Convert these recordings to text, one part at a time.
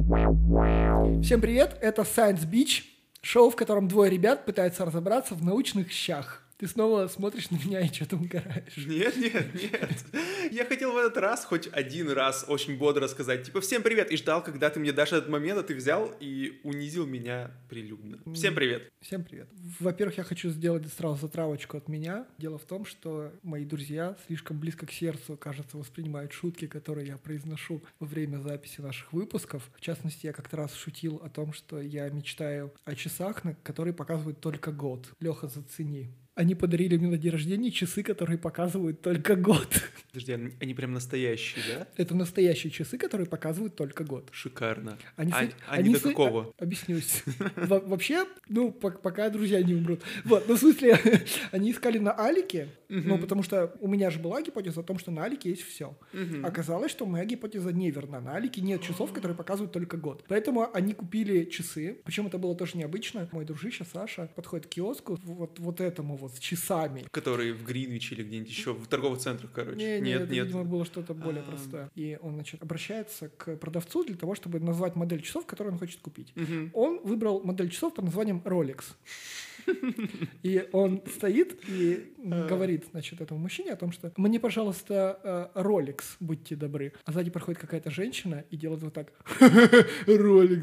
Всем привет, это Science Beach, шоу, в котором двое ребят пытаются разобраться в научных щах. Ты снова смотришь на меня и что-то угораешь. Нет. Я хотел в этот раз хоть один раз очень бодро сказать, типа, всем привет, и ждал, когда ты мне дашь этот момент, а ты взял и унизил меня прилюдно. Всем привет. Всем привет. Во-первых, я хочу сделать сразу затравочку от меня. Дело в том, что мои друзья слишком близко к сердцу, кажется, воспринимают шутки, которые я произношу во время записи наших выпусков. В частности, я как-то раз шутил о том, что я мечтаю о часах, которые показывают только год. Леха, зацени. Они подарили мне на день рождения часы, которые показывают только год. Подожди, они прям настоящие, да? Это настоящие часы, которые показывают только год. Шикарно. Они до какого? Объяснюсь. Вообще, пока друзья не умрут. Вот, ну, в смысле, они искали на Алике, ну, потому что у меня же была гипотеза о том, что на Алике есть все. Оказалось, что моя гипотеза неверна. На Алике нет часов, которые показывают только год. Поэтому они купили часы, причем это было тоже необычно. Мой дружище Саша подходит к киоску, вот этому вот, с часами. Которые в Гринвиче или где-нибудь еще, в торговых центрах, короче. Нет. Видимо, было что-то более простое. И он, значит, обращается к продавцу для того, чтобы назвать модель часов, которую он хочет купить. Он выбрал модель часов под названием Rolex. И он стоит и говорит, значит, этому мужчине о том, что мне, пожалуйста, Rolex, будьте добры. А сзади проходит какая-то женщина и делает вот так. Rolex.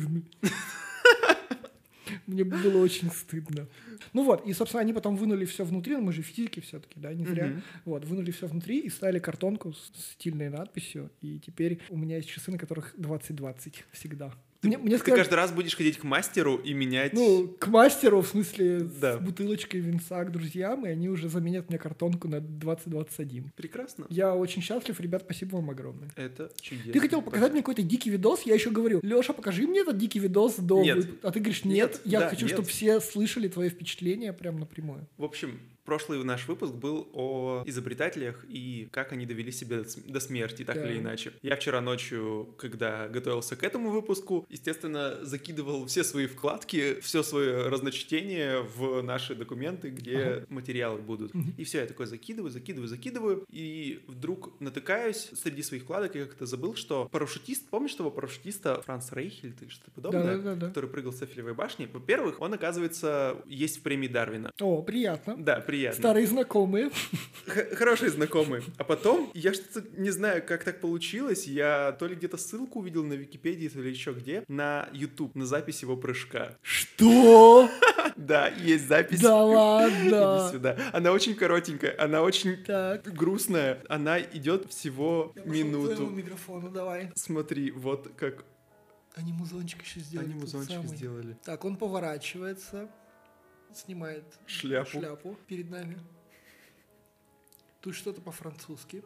Мне было очень стыдно. Ну вот, и, собственно, они потом вынули все внутри, мы же физики все-таки, да, не зря. Вот, вынули все внутри и ставили картонку с стильной надписью, и теперь у меня есть часы, на которых 2020 всегда. Ты каждый раз будешь ходить к мастеру и менять... Ну, к мастеру, в смысле, с бутылочкой винца к друзьям, и они уже заменят мне картонку на 2021. Прекрасно. Я очень счастлив, ребят, спасибо вам огромное. Это чудесно. Ты хотел показать мне какой-то дикий видос, я еще говорю, Леша, покажи мне этот дикий видос до... Нет. А ты говоришь, нет, я хочу, чтобы все слышали твои впечатления прям напрямую. В общем, прошлый наш выпуск был о изобретателях и как они довели себя до смерти, так или иначе. Я вчера ночью, когда готовился к этому выпуску, естественно, закидывал все свои вкладки, все свое разночтение в наши документы, где материалы будут. И все, я такой закидываю, и вдруг натыкаюсь среди своих вкладок, я как-то забыл, что парашютист, помнишь того парашютиста Франц Рейхельд или что-то подобное, который прыгал с Эйфелевой башни? Во-первых, он, оказывается, есть в премии Дарвина. О, приятно. Да, приятно. Старые знакомые. Хорошие знакомые. А потом, я что-то не знаю, как так получилось, я то ли где-то ссылку увидел на Википедии, то ли еще где, на YouTube, на запись его прыжка. Что? Да, есть запись. Да ладно. Иди сюда. Она очень коротенькая, она очень грустная. Она идет всего минуту. Я пошел к микрофону, давай. Смотри, вот как... Они музончик еще сделали. Они музончик сделали. Так, он поворачивается, снимает шляпу перед нами. Тут что-то по-французски.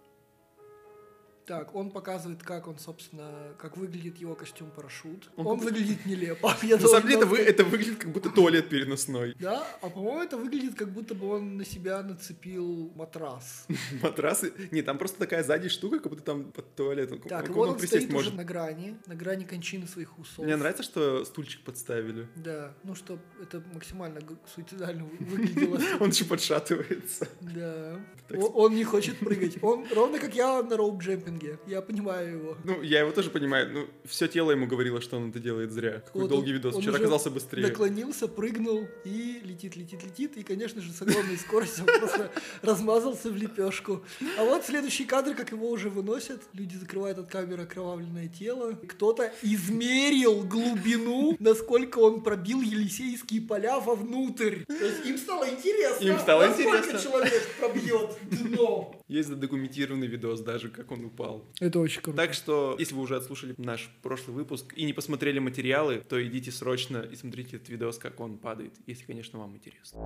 Так, он показывает, как он, собственно, как выглядит его костюм-парашют. Он выглядит нелепо. На самом деле это выглядит как будто туалет переносной. Да, а по-моему это выглядит как будто бы он на себя нацепил матрас. Матрасы? Нет, там просто такая сзади штука, как будто там под туалетом. Так, вот он стоит уже на грани кончины своих усов. Мне нравится, что стульчик подставили. Да, ну что это максимально суицидально выглядело. Он еще подшатывается. Да. Он не хочет прыгать. Он ровно как я на роуп-джемпинге. Я понимаю его. Ну, я его тоже понимаю. Ну, все тело ему говорило, что он это делает зря. Какой вот долгий видос. Вчера оказался быстрее. Наклонился, прыгнул и летит. И, конечно же, с огромной скоростью он просто размазался в лепешку. А вот следующий кадр, как его уже выносят. Люди закрывают от камеры окровавленное тело. Кто-то измерил глубину, насколько он пробил Елисейские поля вовнутрь. То есть им стало интересно. Насколько человек пробьет дно. Есть задокументированный видос даже, как он упал. Это очень круто. Так что, если вы уже отслушали наш прошлый выпуск и не посмотрели материалы, то идите срочно и смотрите этот видос, как он падает, если, конечно, вам интересно.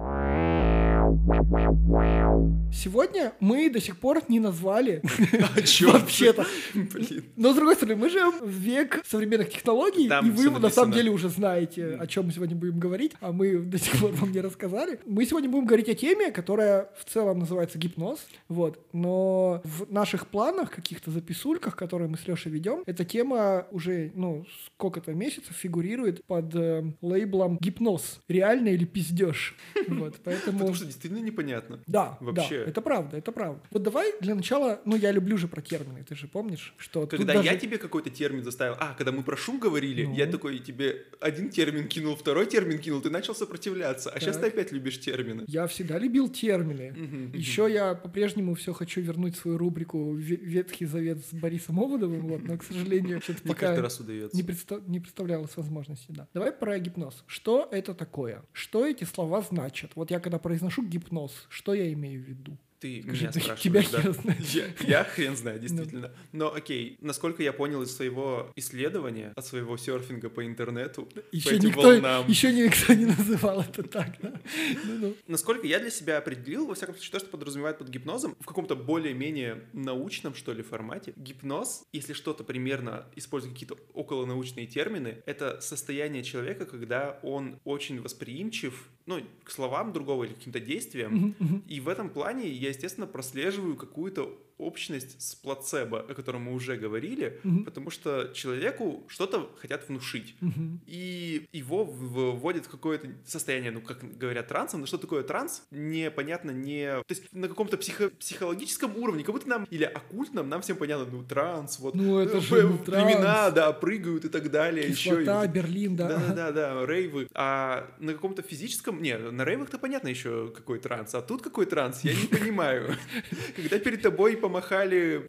Сегодня мы до сих пор не назвали вообще-то. Но, с другой стороны, мы живем в век современных технологий, и вы на самом деле уже знаете, о чем мы сегодня будем говорить, а мы до сих пор вам не рассказали. Мы сегодня будем говорить о теме, которая в целом называется гипноз, вот, но в наших планах, каких-то записульках, которые мы с Лешей ведем, эта тема уже, сколько-то месяцев фигурирует под лейблом гипноз. Реально или пиздеж? Вот, поэтому... Потому что действительно сильно непонятно. Да, вообще. Да, это правда, это правда. Вот давай для начала, я люблю же про термины, ты же помнишь, что когда я тебе какой-то термин заставил, когда мы про шум говорили, я такой тебе один термин кинул, второй термин кинул, ты начал сопротивляться, а сейчас ты опять любишь термины. Я всегда любил термины. Еще я по-прежнему все хочу вернуть свою рубрику «Ветхий завет» с Борисом Оводовым, но, к сожалению, что-то пока не представлялось возможности. Да. Давай про гипноз. Что это такое? Что эти слова значат? Вот я когда произношу гипноз, что я имею в виду? Ты меня спрашиваешь, тебя хрен знает. Я хрен знаю, действительно. Но окей, насколько я понял из своего исследования, от своего серфинга по интернету, еще никто не называл это так, да? Насколько я для себя определил, во всяком случае, то, что подразумевает под гипнозом, в каком-то более-менее научном, что ли, формате. Гипноз, если что-то примерно используя какие-то околонаучные термины, это состояние человека, когда он очень восприимчив, к словам другого или к каким-то действиям. И в этом плане я, естественно, прослеживаю какую-то общность с плацебо, о котором мы уже говорили, потому что человеку что-то хотят внушить. И его вводят в какое-то состояние, как говорят, трансом. Но что такое транс? Непонятно, То есть на каком-то психологическом уровне, как будто нам, или оккультном, нам всем понятно, транс, вот. Это же племена, да, прыгают и так далее. Кислота, еще Берлин, да. Да, рейвы. А на каком-то физическом, на рейвах-то понятно еще какой транс, а тут какой транс, я не понимаю. Когда перед тобой помахали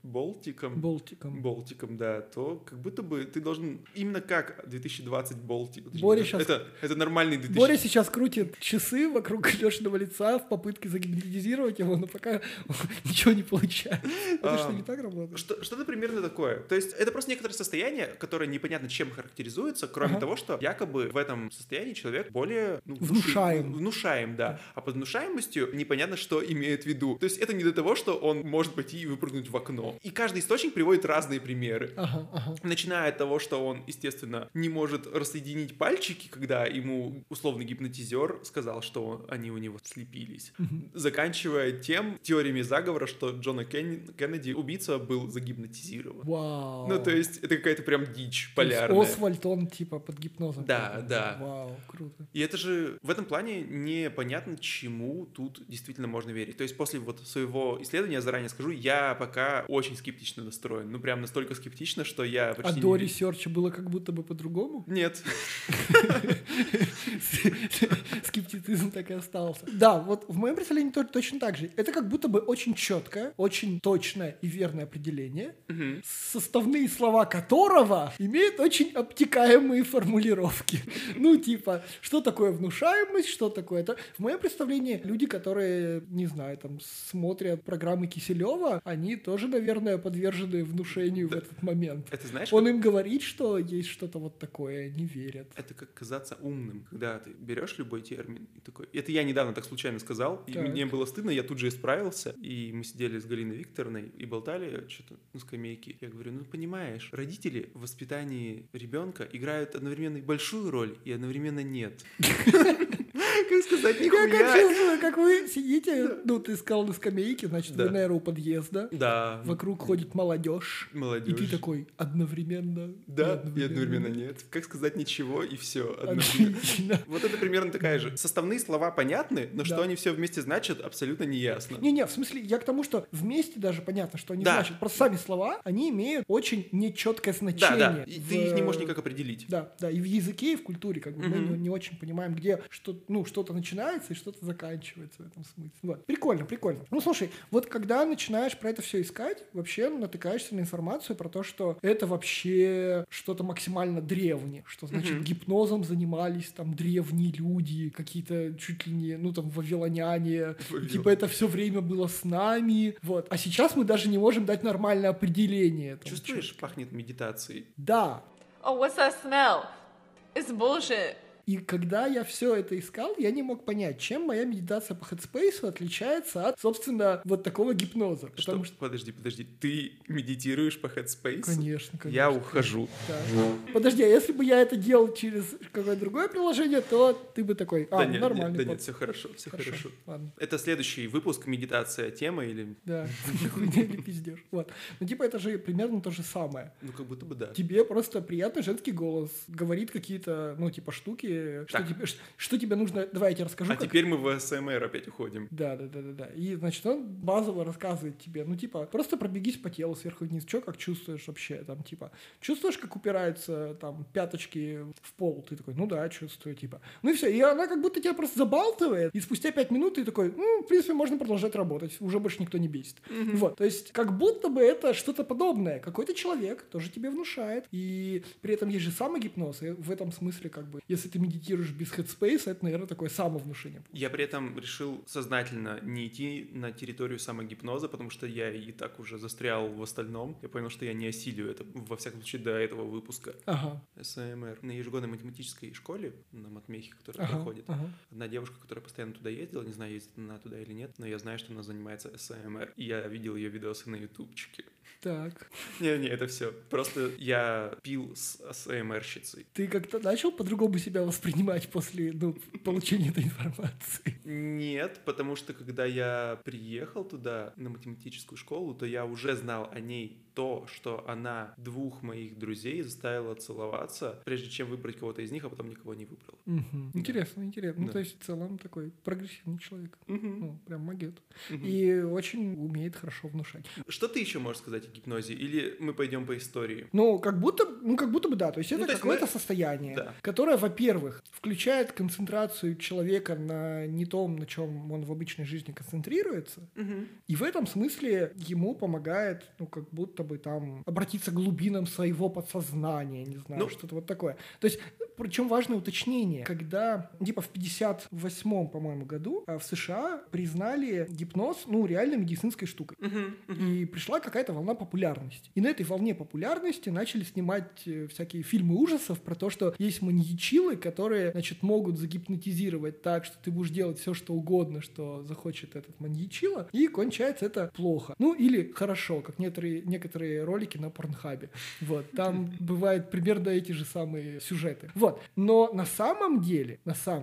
болтиком, да, то как будто бы ты должен именно как 2020 болтик. Это нормальный 2020. Боря сейчас крутит часы вокруг Лешиного лица в попытке загипнотизировать его, но пока ничего не получается. Это что, не так работает? Что-то примерно такое. То есть это просто некоторое состояние, которое непонятно чем характеризуется, кроме того, что якобы в этом состоянии человек более внушаем, да. А под внушаемостью непонятно, что имеет в виду. То есть это не до того, что он может пойти и выпрыгнуть в окно. И каждый источник приводит разные примеры. Начиная от того, что он, естественно, не может рассоединить пальчики, когда ему условный гипнотизер сказал, что они у него слепились. Заканчивая теориями заговора, что Джона Кеннеди, убийца, был загипнотизирован. Вау. То есть это какая-то прям дичь полярная. Освальд, он типа под гипнозом. Да. Вау, круто. И это же в этом плане непонятно, чему тут действительно можно верить. То есть после своего исследования, заранее скажу, я пока очень скептично настроен. Прям настолько скептично, что я почти до ресерча было как будто бы по-другому? Нет. Скептицизм так и остался. Да, вот в моем представлении точно так же. Это как будто бы очень четкое, очень точное и верное определение, составные слова которого имеют очень обтекаемые формулировки. Типа, что такое внушаемость, что такое это. В моем представлении люди, которые, не знаю, смотрят программы Киселева, они тоже, наверное, подвержены внушению в этот момент. Это знаешь, он им говорит, что есть что-то вот такое, не верят. Это как казаться умным, когда ты берешь любой термин и такой... Это я недавно так случайно сказал, и мне было стыдно, я тут же исправился, и мы сидели с Галиной Викторовной и болтали что-то на скамейке. Я говорю, понимаешь, родители в воспитании ребенка играют одновременно большую роль и одновременно нет. Как сказать, нихуя. Я как чувствую, как вы сидите, ты сказал на скамейке, значит, вы, наверное, у подъезда. Да. Вокруг ходит молодежь. И ты такой, одновременно. Да, и одновременно нет. Как сказать ничего, и все. Одновременно. Вот это примерно такая же. Составные слова понятны, но что они все вместе значат, абсолютно не ясно. Не, в смысле, я к тому, что вместе даже понятно, что они значат. Просто сами слова, они имеют очень нечеткое значение. Да, и ты их не можешь никак определить. Да, и в языке, и в культуре, мы не очень понимаем, где что-то начинается и что-то заканчивается в этом смысле. Вот. Прикольно. Слушай, вот когда начинаешь про это все искать, вообще натыкаешься на информацию про то, что это вообще что-то максимально древнее, что, значит, гипнозом занимались древние люди, какие-то чуть ли не, вавилоняне, типа это все время было с нами, вот. А сейчас мы даже не можем дать нормальное определение. Чувствуешь, пахнет медитацией? Да. Oh, what's that smell? It's bullshit. И когда я все это искал, я не мог понять, чем моя медитация по Headspace отличается от, собственно, вот такого гипноза. Потому что... Подожди, ты медитируешь по Headspace? Конечно. Я ухожу. Да. Подожди, а если бы я это делал через какое-то другое приложение, то ты бы такой, нормально. Нет, все хорошо. Ладно. Это следующий выпуск, медитация, тема или... Да, хуйня или пиздеж. Вот. Это же примерно то же самое. Как будто бы да. Тебе просто приятный женский голос говорит какие-то, штуки, смысле, Так. что тебе нужно... Давай я тебе расскажу. А теперь мы в СМР опять уходим. Да. И, значит, он базово рассказывает тебе, ну, типа, просто пробегись по телу сверху вниз. Что, как чувствуешь вообще? Там, типа, чувствуешь, как упираются, там, пяточки в пол? Ты такой, ну да, чувствую, типа. Ну и все. И она как будто тебя просто забалтывает. И спустя 5 минут ты такой, в принципе, можно продолжать работать. Уже больше никто не бесит. Вот. То есть, как будто бы это что-то подобное. Какой-то человек тоже тебе внушает. И при этом есть же самогипноз. И в этом смысле, как бы, если ты медитируешь без headspace, это, наверное, такое самовнушение. Я при этом решил сознательно не идти на территорию самогипноза, потому что я и так уже застрял в остальном. Я понял, что я не осилю это, во всяком случае, до этого выпуска. Ага. СМР. На ежегодной математической школе, на матмехе, которая проходит, одна девушка, которая постоянно туда ездила, не знаю, ездит она туда или нет, но я знаю, что она занимается СМР. И я видел ее видосы на ютубчике. Так. Не, это все. Просто я пил с СМРщицей. Ты как-то начал по-другому себя воспринимать после, получения этой информации? Нет, потому что когда я приехал туда, на математическую школу, то я уже знал о ней то, что она 2 моих друзей заставила целоваться, прежде чем выбрать кого-то из них, а потом никого не выбрала. Интересно. Да. Ну, то есть, в целом, такой прогрессивный человек. Ну, прям магет. Мгм. И очень умеет хорошо внушать. Что ты еще можешь сказать о гипнозе? Или мы пойдем по истории? Ну, как будто бы да. То есть, это Ну, то есть какое-то мы- состояние, Да. которое, во-первых, включает концентрацию человека на не том, на чем он в обычной жизни концентрируется. И в этом смысле ему помогает, как будто бы там обратиться к глубинам своего подсознания, не знаю, Ну, что-то вот такое. То есть, причем важное уточнение, когда, типа, в 58-м, по-моему, году в США признали гипноз, реально медицинской штукой. И пришла какая-то волна популярности. И на этой волне популярности начали снимать всякие фильмы ужасов про то, что есть маньячилы, которые, значит, могут загипнотизировать так, что ты будешь делать все, что угодно, что захочет этот маньячила, и кончается это плохо. Или хорошо, как некоторые ролики на Порнхабе. Вот. Там бывают примерно эти же самые сюжеты. Вот. Но на самом деле,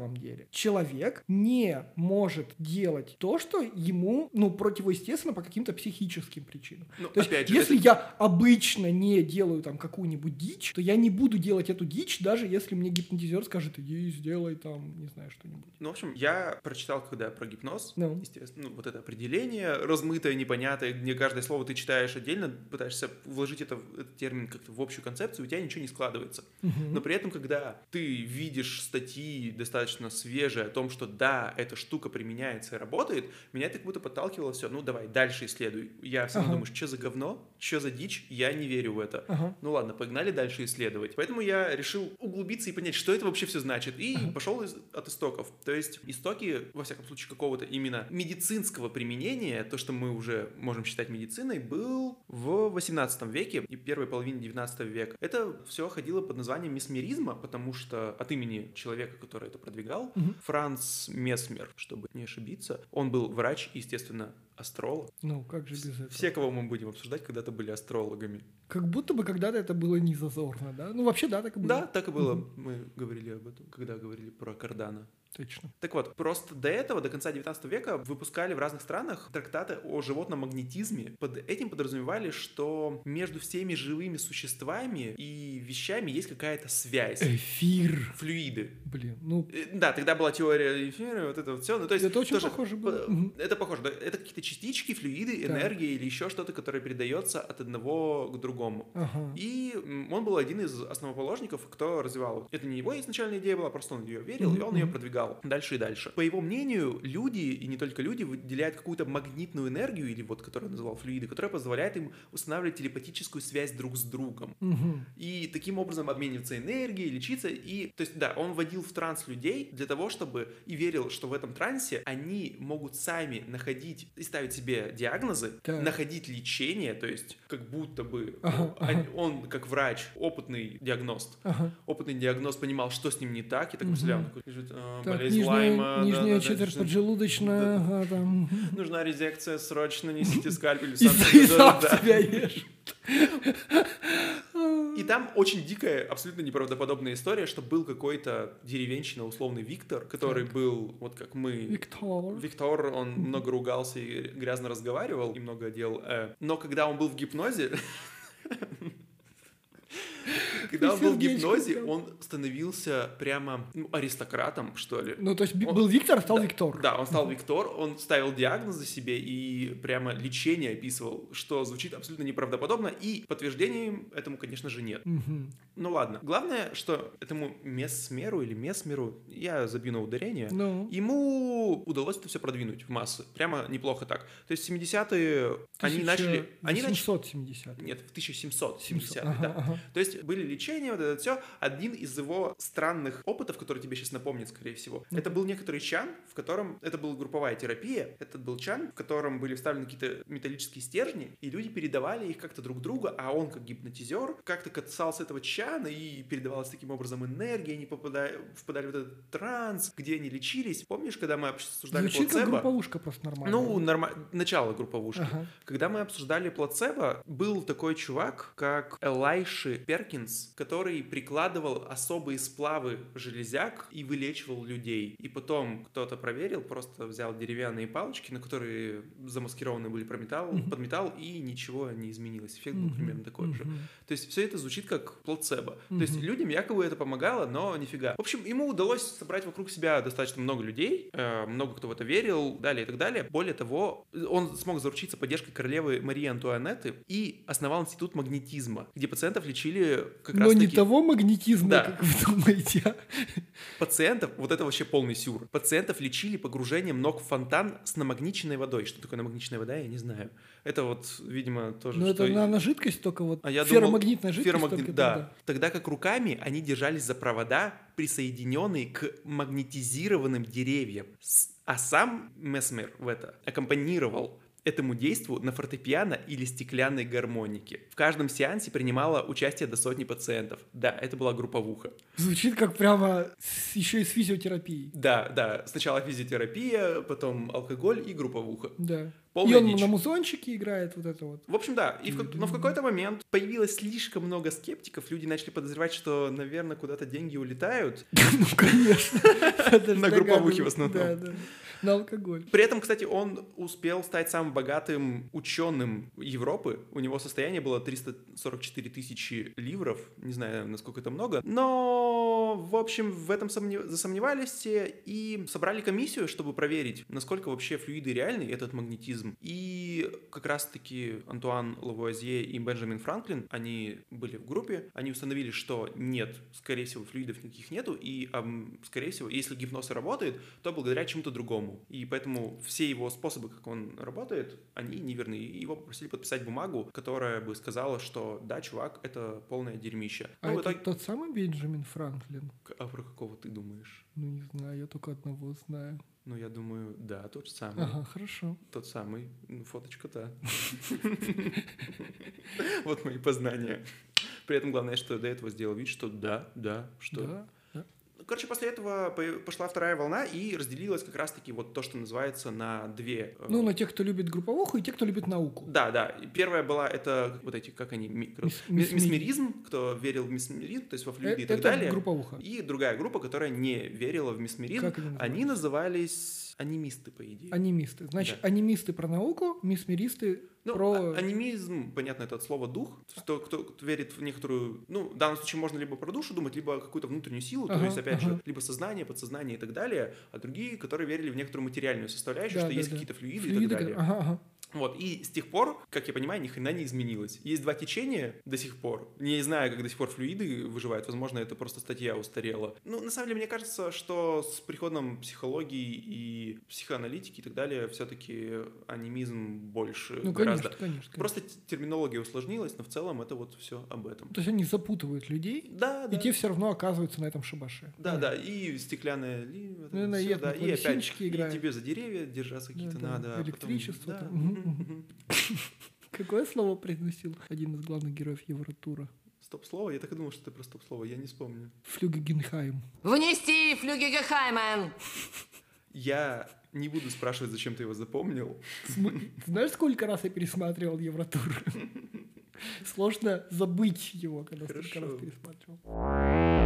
человек не может делать то, что ему, противоестественно по каким-то психическим причинам. То есть, опять же, если я обычно не делаю там какую-нибудь дичь, то я не буду делать эту дичь, даже если мне гипнотизер скажет, иди, сделай там, не знаю, что-нибудь. В общем, я прочитал, когда про гипноз, Ну. естественно, вот это определение, размытое, непонятное, где каждое слово ты читаешь отдельно, пытаешься вложить этот термин как-то в общую концепцию, у тебя ничего не складывается. Но при этом, когда ты видишь статьи достаточно свежие о том, что да, эта штука применяется и работает, меня это как будто подталкивало все, давай, дальше исследуй. Я все равно думаю, что за говно, что за дичь, я не верю в это. Ну ладно, погнали дальше исследовать. Поэтому я решил углубиться и понять, что это вообще все значит, и пошел от истоков. То есть истоки, во всяком случае, какого-то именно медицинского применения, то, что мы уже можем считать медициной, был в 18 веке и первой половине 19 века. Это все ходило под названием месмеризма, потому что от имени человека, который это продвигал, Франц Месмер, чтобы не ошибиться, он был врач и, естественно, астролог. Как же без этого? Все, кого мы будем обсуждать, когда-то были астрологами. Как будто бы когда-то это было не зазорно, да? Вообще, да, так и было. Да, так и было. Мы говорили об этом, когда говорили про Кардана. Точно. Так вот, просто до этого, до конца 19 века, выпускали в разных странах трактаты о животном магнетизме. Под этим подразумевали, что между всеми живыми существами и вещами есть какая-то связь. Эфир. Флюиды. Блин, Да, тогда была теория эфира, вот это вот все. То есть это очень тоже, похоже было. Это похоже. Да, это какие-то частички, флюиды, Так. энергия или еще что-то, которое передается от одного к другому. Ага. И он был один из основоположников, кто развивал. Это не его изначальная идея была, просто он в нее верил, и он ее продвигал дальше и дальше. По его мнению, люди, и не только люди, выделяют какую-то магнитную энергию, или вот, которую он называл флюиды, которая позволяет им устанавливать телепатическую связь друг с другом. И таким образом обмениваться энергией, лечиться. И, то есть, да, он вводил в транс людей для того, чтобы и верил, что в этом трансе они могут сами находить и ставить себе диагнозы, Так. находить лечение, то есть, как будто бы он, как врач, опытный диагност, опытный диагност понимал, что с ним не так, и так представлял, такой лежит, болезнь Лайма. Нижняя четверть поджелудочная. Ага, там. Нужна резекция, срочно несите скальпель. И сам себя ешь. И там очень дикая, абсолютно неправдоподобная история, что был какой-то деревенщина, условный Виктор, который был, вот как мы... Виктор, он много ругался и грязно разговаривал, и много делал. Но когда он был в гипнозе... Когда он был в Сердечко гипнозе, прям. он становился прямо аристократом, что ли. Ну, то есть был Виктор, а стал Да, Виктор. Да, он стал Виктор, он ставил диагнозы себе и прямо лечение описывал, что звучит абсолютно неправдоподобно, и подтверждением этому, конечно же, нет. Мгм. Ну ладно. Главное, что этому Месмеру или Месмеру, я забью на ударение, Ну. ему удалось это все продвинуть в массы. Прямо неплохо так. То есть в 70-е они начали... 870. Нет, в 1770-е, Ага, да. ага. То есть были лечения, вот это все. Один из его странных опытов, который тебе сейчас напомнит, скорее всего, это был некоторый чан, в котором... Это была групповая терапия. Это был чан, в котором были вставлены какие-то металлические стержни, и люди передавали их как-то друг другу, а он, как гипнотизер, как-то касался этого чана, и передавалась таким образом энергия, они впадали в этот транс, где они лечились. Помнишь, когда мы обсуждали Звучит как плацебо? групповушка просто нормально. Ну, начало групповушки. Ага. Когда мы обсуждали плацебо, был такой чувак, как Элайши Перкинс, который прикладывал особые сплавы железяк и вылечивал людей. И потом кто-то проверил, просто взял деревянные палочки, на которые замаскированы были под металл, и ничего не изменилось. Эффект был примерно такой же. То есть все это звучит как плацебо. То есть людям якобы это помогало, но нифига. В общем, ему удалось собрать вокруг себя достаточно много людей, много кто в это верил, далее и так далее. Более того, он смог заручиться поддержкой королевы Марии Антуанетты и основал институт магнетизма, где пациентов лечили как раз Но не таки... того магнетизма, Да. как вы думаете. Пациентов, вот это вообще полный сюр, пациентов лечили погружением ног в фонтан с намагниченной водой. Что такое намагниченная вода, я не знаю. Это вот, видимо, тоже... Ну, это, что- наверное, жидкость только вот. А я Ферромагнитная думал, жидкость только да. тогда. Тогда как руками они держались за провода, присоединенные к магнетизированным деревьям. А сам Месмер в это аккомпанировал этому действу на фортепиано или стеклянной гармонике. В каждом сеансе принимало участие до 100 пациентов. Да, это была групповуха. Звучит как прямо еще и с физиотерапией. Да. Сначала физиотерапия, потом алкоголь и групповуха. Да. Полная И он дичь. на музончике играет вот это вот. В общем, да. Но в какой-то момент появилось слишком много скептиков. Люди начали подозревать, что, наверное, куда-то деньги улетают. Ну, конечно. На групповухе в основном. Да. На алкоголь. При этом, кстати, он успел стать самым богатым ученым Европы. У него состояние было 344 тысячи ливров. Не знаю, насколько это много. Но, в общем, в этом засомневались все и собрали комиссию, чтобы проверить, насколько вообще флюиды реальны, этот магнетизм. И как раз-таки Антуан Лавуазье и Бенджамин Франклин, они были в группе, они установили, что нет, скорее всего, флюидов никаких нету, и, скорее всего, если гипноз и работает, то благодаря чему-то другому. И поэтому все его способы, как он работает, они неверны. И его попросили подписать бумагу, которая бы сказала, что да, чувак, это полное дерьмище. А Ну, в это итоге... тот самый Бенджамин Франклин? А про какого ты думаешь? Ну, не знаю, я только одного знаю. Ну, я думаю, да, тот самый. Ага, хорошо. Тот самый. Ну, фоточка-то. Вот мои познания. При этом главное, что до этого сделал вид, что да, что... Да. Короче, после этого пошла вторая волна и разделилась как раз-таки вот то, что называется на две... Ну, на тех, кто любит групповуху, и тех, кто любит науку. Да. Первая была, это вот эти, как они, месмеризм, кто верил в месмеризм, то есть во флюиды и так Это далее. групповуха. И другая группа, которая не верила в месмеризм. Как они назывались анимисты, по идее. Анимисты. Значит, Да. анимисты про науку, месмеристы Ну, про... анимизм, понятно, это от слова дух. Кто верит в некоторую... Ну, в данном случае можно либо про душу думать, либо какую-то внутреннюю силу, то есть, опять же, либо сознание, подсознание и так далее. А другие, которые верили в некоторую материальную составляющую, что есть какие-то флюиды и так далее. Ага. Вот, и с тех пор, как я понимаю, ни хрена не изменилось. Есть два течения до сих пор. Не знаю, как до сих пор флюиды выживают. Возможно, это просто статья устарела. Ну, на самом деле, мне кажется, что с приходом психологии и психоаналитики и так далее, все-таки анимизм больше Ну, гораздо. конечно. Просто терминология усложнилась, но в целом это вот все об этом. То есть они запутывают людей, Да. и те все равно оказываются на этом шабаше. Да, и стеклянная Ну, и это и опять и играют. тебе за деревья держаться какие-то Да, надо. а потом- электричество. Да. там. Какое слово произносил один из главных героев Евротура? Стоп-слово? Я так и думал, что ты про стоп-слово, я не вспомню. Флюгегенхайм. Внести Флюгегехаймен! Я не буду спрашивать, зачем ты его запомнил. Знаешь, сколько раз я пересматривал Евротур? Сложно забыть его, когда столько раз Хорошо. пересматривал.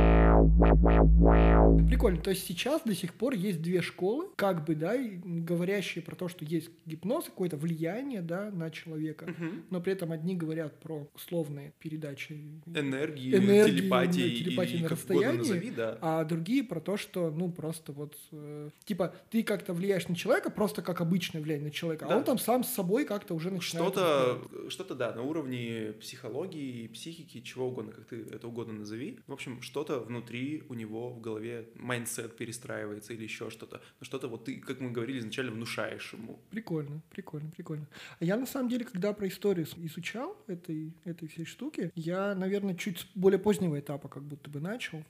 Прикольно. То есть сейчас до сих пор есть две школы, как бы, да, говорящие про то, что есть гипноз, какое-то влияние, да, на человека, но при этом одни говорят про условные передачи энергии, телепатии и на как угодно расстоянии, назови, да. а другие про то, что, ну, просто вот, типа, ты как-то влияешь на человека, просто как обычное влияние на человека, Да. а он там сам с собой как-то уже начинает... Что-то, да, на уровне психологии, психики, чего угодно, как ты это угодно назови. В общем, что-то внутри у него в голове, майндсет перестраивается или еще что-то. Но что-то вот ты, как мы говорили изначально, внушаешь ему. Прикольно. А я, на самом деле, когда про историю изучал этой всей штуки, я, наверное, чуть с более позднего этапа как будто бы начал.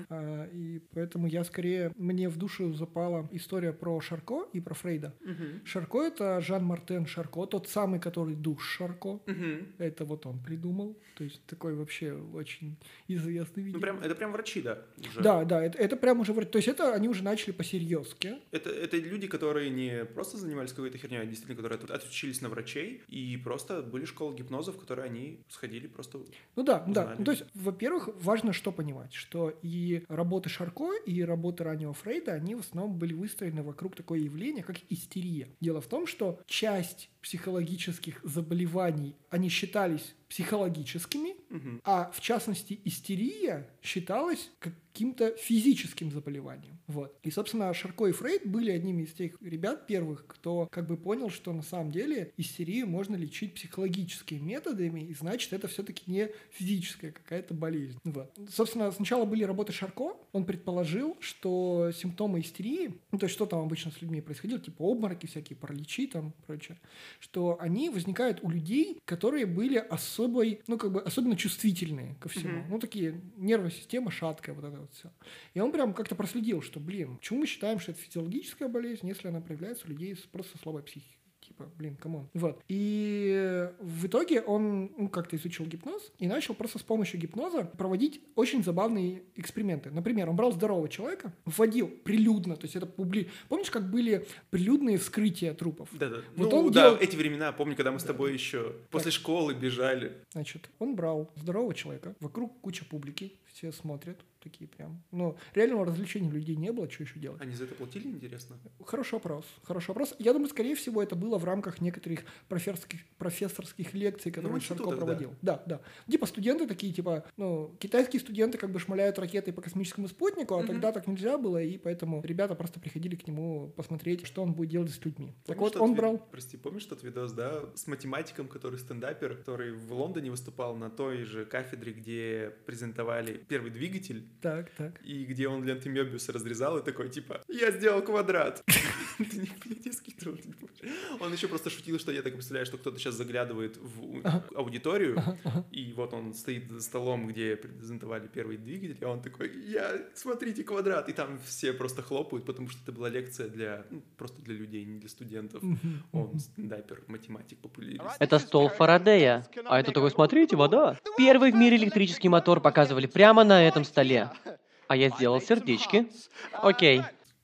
И поэтому я скорее... Мне в душу запала история про Шарко и про Фрейда. Шарко — это Жан-Мартен Шарко, тот самый, который душ Шарко. Это вот он придумал. То есть такой вообще очень известный видео. Ну, это прям врачи, да? Уже. Да, это прям уже... То есть это они уже начали по-серьезки. Это люди, которые не просто занимались какой-то херней, а действительно, которые отучились на врачей, и просто были школы гипноза, в которые они сходили просто... Ну да. Ну, то есть, во-первых, важно что понимать, что и работы Шарко, и работы раннего Фрейда, они в основном были выстроены вокруг такого явления, как истерия. Дело в том, что часть психологических заболеваний, они считались психологическими, а в частности истерия считалась каким-то физическим заболеванием. Вот. И, собственно, Шарко и Фрейд были одними из тех ребят первых, кто как бы понял, что на самом деле истерию можно лечить психологическими методами, и значит, это все-таки не физическая какая-то болезнь. Вот. Собственно, сначала были работы Шарко, он предположил, что симптомы истерии, ну, то есть что там обычно с людьми происходило, типа обмороки всякие, параличи там, прочее, что они возникают у людей, которые были особенно чувствительные ко всему. Ну, такие, нервная система шаткая, вот это вот все. И он прям как-то проследил, что, почему мы считаем, что это физиологическая болезнь, если она проявляется у людей с просто слабой психикой? Типа, камон. Вот. И в итоге он как-то изучил гипноз и начал просто с помощью гипноза проводить очень забавные эксперименты. Например, он брал здорового человека, вводил прилюдно, то есть это Помнишь, как были прилюдные вскрытия трупов? Да. Вот эти времена, помню, когда мы с тобой еще после школы бежали. Значит, он брал здорового человека, вокруг куча публики, все смотрят, такие прям. Но реального развлечения людей не было, что еще делать? Они за это платили, интересно? Хороший вопрос. Я думаю, скорее всего, это было в рамках некоторых профессорских лекций, которые Шарко проводил. Да. Типа студенты такие, китайские студенты как бы шмаляют ракеты по космическому спутнику, а тогда так нельзя было, и поэтому ребята просто приходили к нему посмотреть, что он будет делать с людьми. Так вот, он брал... Прости, помнишь тот видос, да, с математиком, который стендапер, который в Лондоне выступал на той же кафедре, где презентовали первый двигатель, Так. и где он ленты Мёбиуса разрезал, и такой, типа, я сделал квадрат. Ты не скидывал. Он еще просто шутил, что я так представляю, что кто-то сейчас заглядывает в аудиторию, и вот он стоит за столом, где презентовали первый двигатель, и он такой, смотрите, квадрат. И там все просто хлопают, потому что это была лекция просто для людей, не для студентов. Он стендапер, математик, популирист. Это стол Фарадея. А это такой, смотрите, вода. Первый в мире электрический мотор показывали прямо на этом столе. А я сделал сердечки. Окей.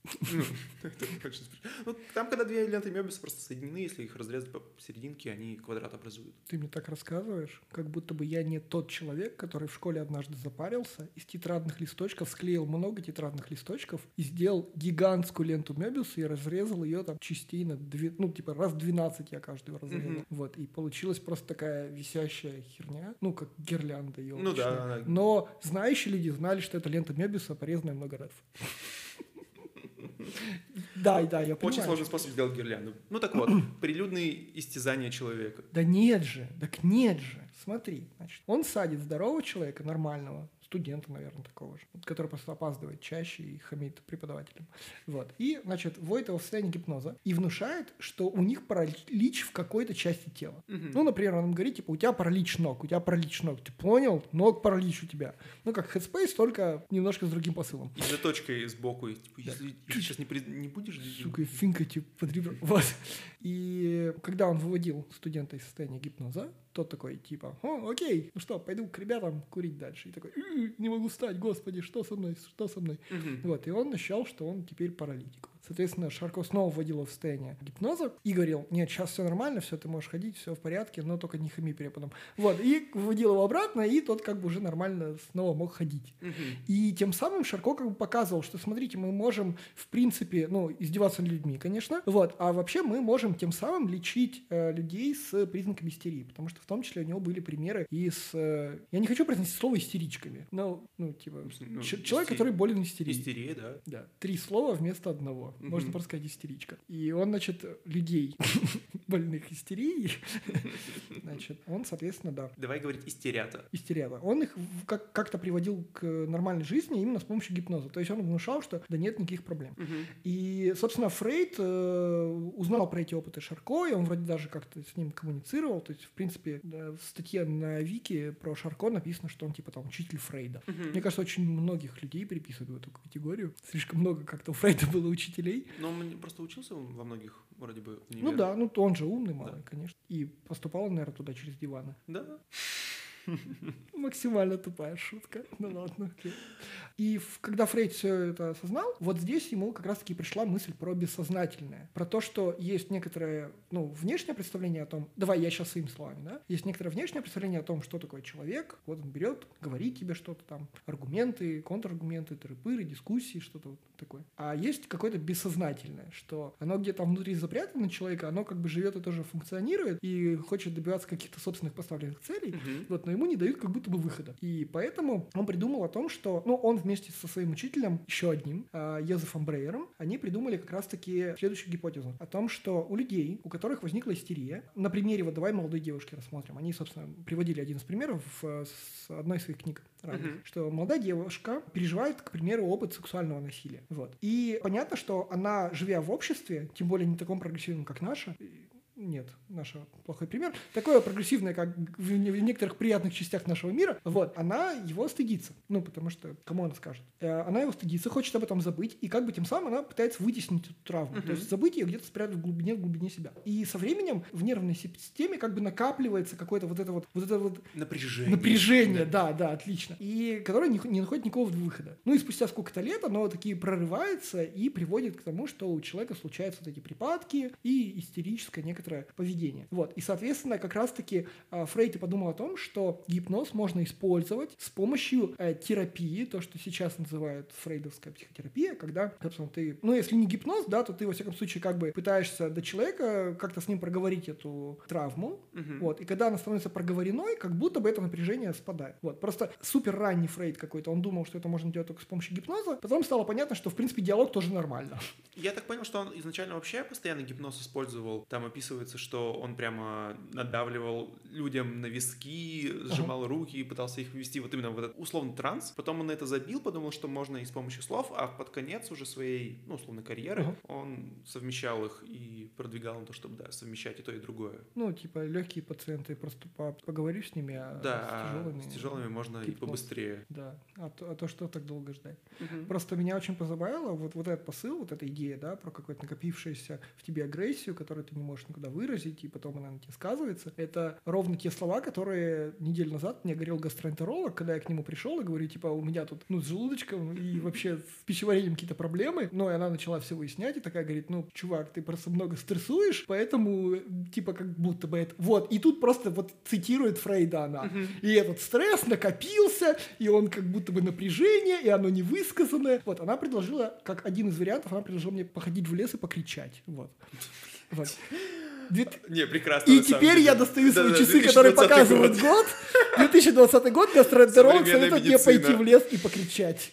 Там, когда две ленты Мёбиуса просто соединены, если их разрезать по серединке, они квадрат образуют. Ты мне так рассказываешь, как будто бы я не тот человек, который в школе однажды запарился, из тетрадных листочков склеил много тетрадных листочков и сделал гигантскую ленту Мёбиуса и разрезал ее там частей на раз 12 я каждую разрезал. Вот, и получилась просто такая висящая херня, как гирлянда елочная. Но знающие люди знали, что это лента Мёбиуса, порезанная много раз. Да, я понимаю. Очень сложный способ сделать гирлянду. Так вот, прилюдные истязания человека. Нет же. Смотри, значит, он садит здорового человека, нормального, студента, наверное, такого же, который просто опаздывает чаще и хамит преподавателям. Вот. И, значит, вводит его в состояние гипноза и внушает, что у них паралич в какой-то части тела. Например, он им говорит, типа, у тебя паралич ног. Ты понял? Ног паралич у тебя. Как Headspace, только немножко с другим посылом. И заточкой сбоку. Типа, если сейчас не будешь... Сука, финкайте под ребра. Вот. И когда он выводил студента из состояния гипноза, тот такой, типа, окей, пойду к ребятам курить дальше. И такой, не могу встать, господи, что со мной? Вот, и он ощущал, что он теперь паралитик. Соответственно, Шарко снова вводил его в состояние гипноза и говорил: нет, сейчас все нормально, все, ты можешь ходить, все в порядке, но только не хами преподам. Вот, и выводил его обратно, и тот как бы уже нормально снова мог ходить. И тем самым Шарко как бы показывал, что, смотрите, мы можем, в принципе, ну, издеваться над людьми, конечно, вот, а вообще мы можем тем самым лечить людей с признаками истерии, потому что в том числе у него были примеры и с... я не хочу произносить слово истеричками, но, ну, типа, человек, который болен истерией. Истерия, да. Да, 3 слова вместо одного. Можно просто сказать истеричка. И он, значит, людей, больных истерией, значит, он, соответственно, да. Давай говорить истерята. Истерята. Он их как-то приводил к нормальной жизни именно с помощью гипноза. То есть он внушал, что да нет никаких проблем. И, собственно, Фрейд узнал про эти опыты Шарко, и он вроде даже как-то с ним коммуницировал. То есть, в принципе, в статье на Вики про Шарко написано, что он типа там учитель Фрейда. Мне кажется, очень многих людей приписывают в эту категорию. Слишком много как-то у Фрейда было учителей. Но он просто учился во многих, вроде бы, универах. Ну да, ну он же умный малый, конечно. И поступал он, наверное, туда через диваны. Да. Максимально тупая шутка. Ну ладно, окей. И когда Фрейд все это осознал, вот здесь ему как раз-таки пришла мысль про бессознательное. Про то, что есть некоторое, ну, внешнее представление о том... Давай я сейчас своими словами, да? Есть некоторое внешнее представление о том, что такое человек. Вот он берет, говорит тебе что-то там. Аргументы, контраргументы, тыры-пыры, дискуссии, что-то вот такое. А есть какое-то бессознательное, что оно где-то внутри запрятано человека, оно как бы живет и тоже функционирует, и хочет добиваться каких-то собственных поставленных целей, вот, но ему не дают как будто бы выхода. И поэтому он придумал о том, что... Ну, он вместе со своим учителем, еще одним, Йозефом Брейером, они придумали как раз-таки следующую гипотезу. О том, что у людей, у которых возникла истерия, на примере, вот давай молодой девушки рассмотрим. Они, собственно, приводили один из примеров с одной из своих книг ранее, что молодая девушка переживает, к примеру, опыт сексуального насилия. Вот. И понятно, что она, живя в обществе, тем более не таком прогрессивном, как наша, нет, наш плохой пример, такое прогрессивное, как в некоторых приятных частях нашего мира, вот, она его стыдится. Ну, потому что, кому она скажет? Она его стыдится, хочет об этом забыть, и как бы тем самым она пытается вытеснить эту травму. То есть забыть ее где-то спрятать в глубине себя. И со временем в нервной системе как бы накапливается какое-то вот это вот напряжение, да, отлично. И которое не находит никакого выхода. Ну и спустя сколько-то лет оно таки прорывается и приводит к тому, что у человека случаются вот эти припадки и истерическое некоторое поведение. Вот. И, соответственно, как раз-таки Фрейд подумал о том, что гипноз можно использовать с помощью терапии, то, что сейчас называют фрейдовская психотерапия, когда, собственно, ты, ну, если не гипноз, да, то ты, во всяком случае, как бы пытаешься до человека как-то с ним проговорить эту травму, вот, и когда она становится проговоренной, как будто бы это напряжение спадает. Вот. Просто супер ранний Фрейд какой-то, он думал, что это можно делать только с помощью гипноза, потом стало понятно, что, в принципе, диалог тоже нормально. Я так понял, что он изначально вообще постоянно гипноз использовал, там описывается, что он прямо надавливал людям на виски, сжимал руки и пытался их ввести вот именно в этот условный транс. Потом он на это забил, подумал, что можно и с помощью слов, а под конец уже своей, ну, условной карьеры он совмещал их и продвигал на то, чтобы, да, совмещать и то, и другое. Ну, типа, легкие пациенты, просто поговорю с ними, с тяжелыми можно и побыстрее. Да, а то что так долго ждать. Просто меня очень позабавило вот этот посыл, вот эта идея, да, про какую-то накопившуюся в тебе агрессию, которую ты не можешь никуда выразить, и потом она на тебе сказывается. Это ровно те слова, которые неделю назад мне говорил гастроэнтеролог, когда я к нему пришел и говорю, типа, у меня тут, ну, с желудочком и вообще с пищеварением какие-то проблемы. Но и она начала все выяснять и такая говорит, ну, чувак, ты просто много стрессуешь, поэтому, типа, как будто бы это... Вот, и тут просто вот цитирует Фрейда она. И этот стресс накопился, и он как будто бы напряжение, и оно невысказанное. Вот, она предложила, как один из вариантов, она предложила мне походить в лес и покричать. Вот. Не, прекрасно. И теперь я достаю свои часы, которые показывают год. 2020 год, гастроэнтеролог советует мне пойти в лес и покричать.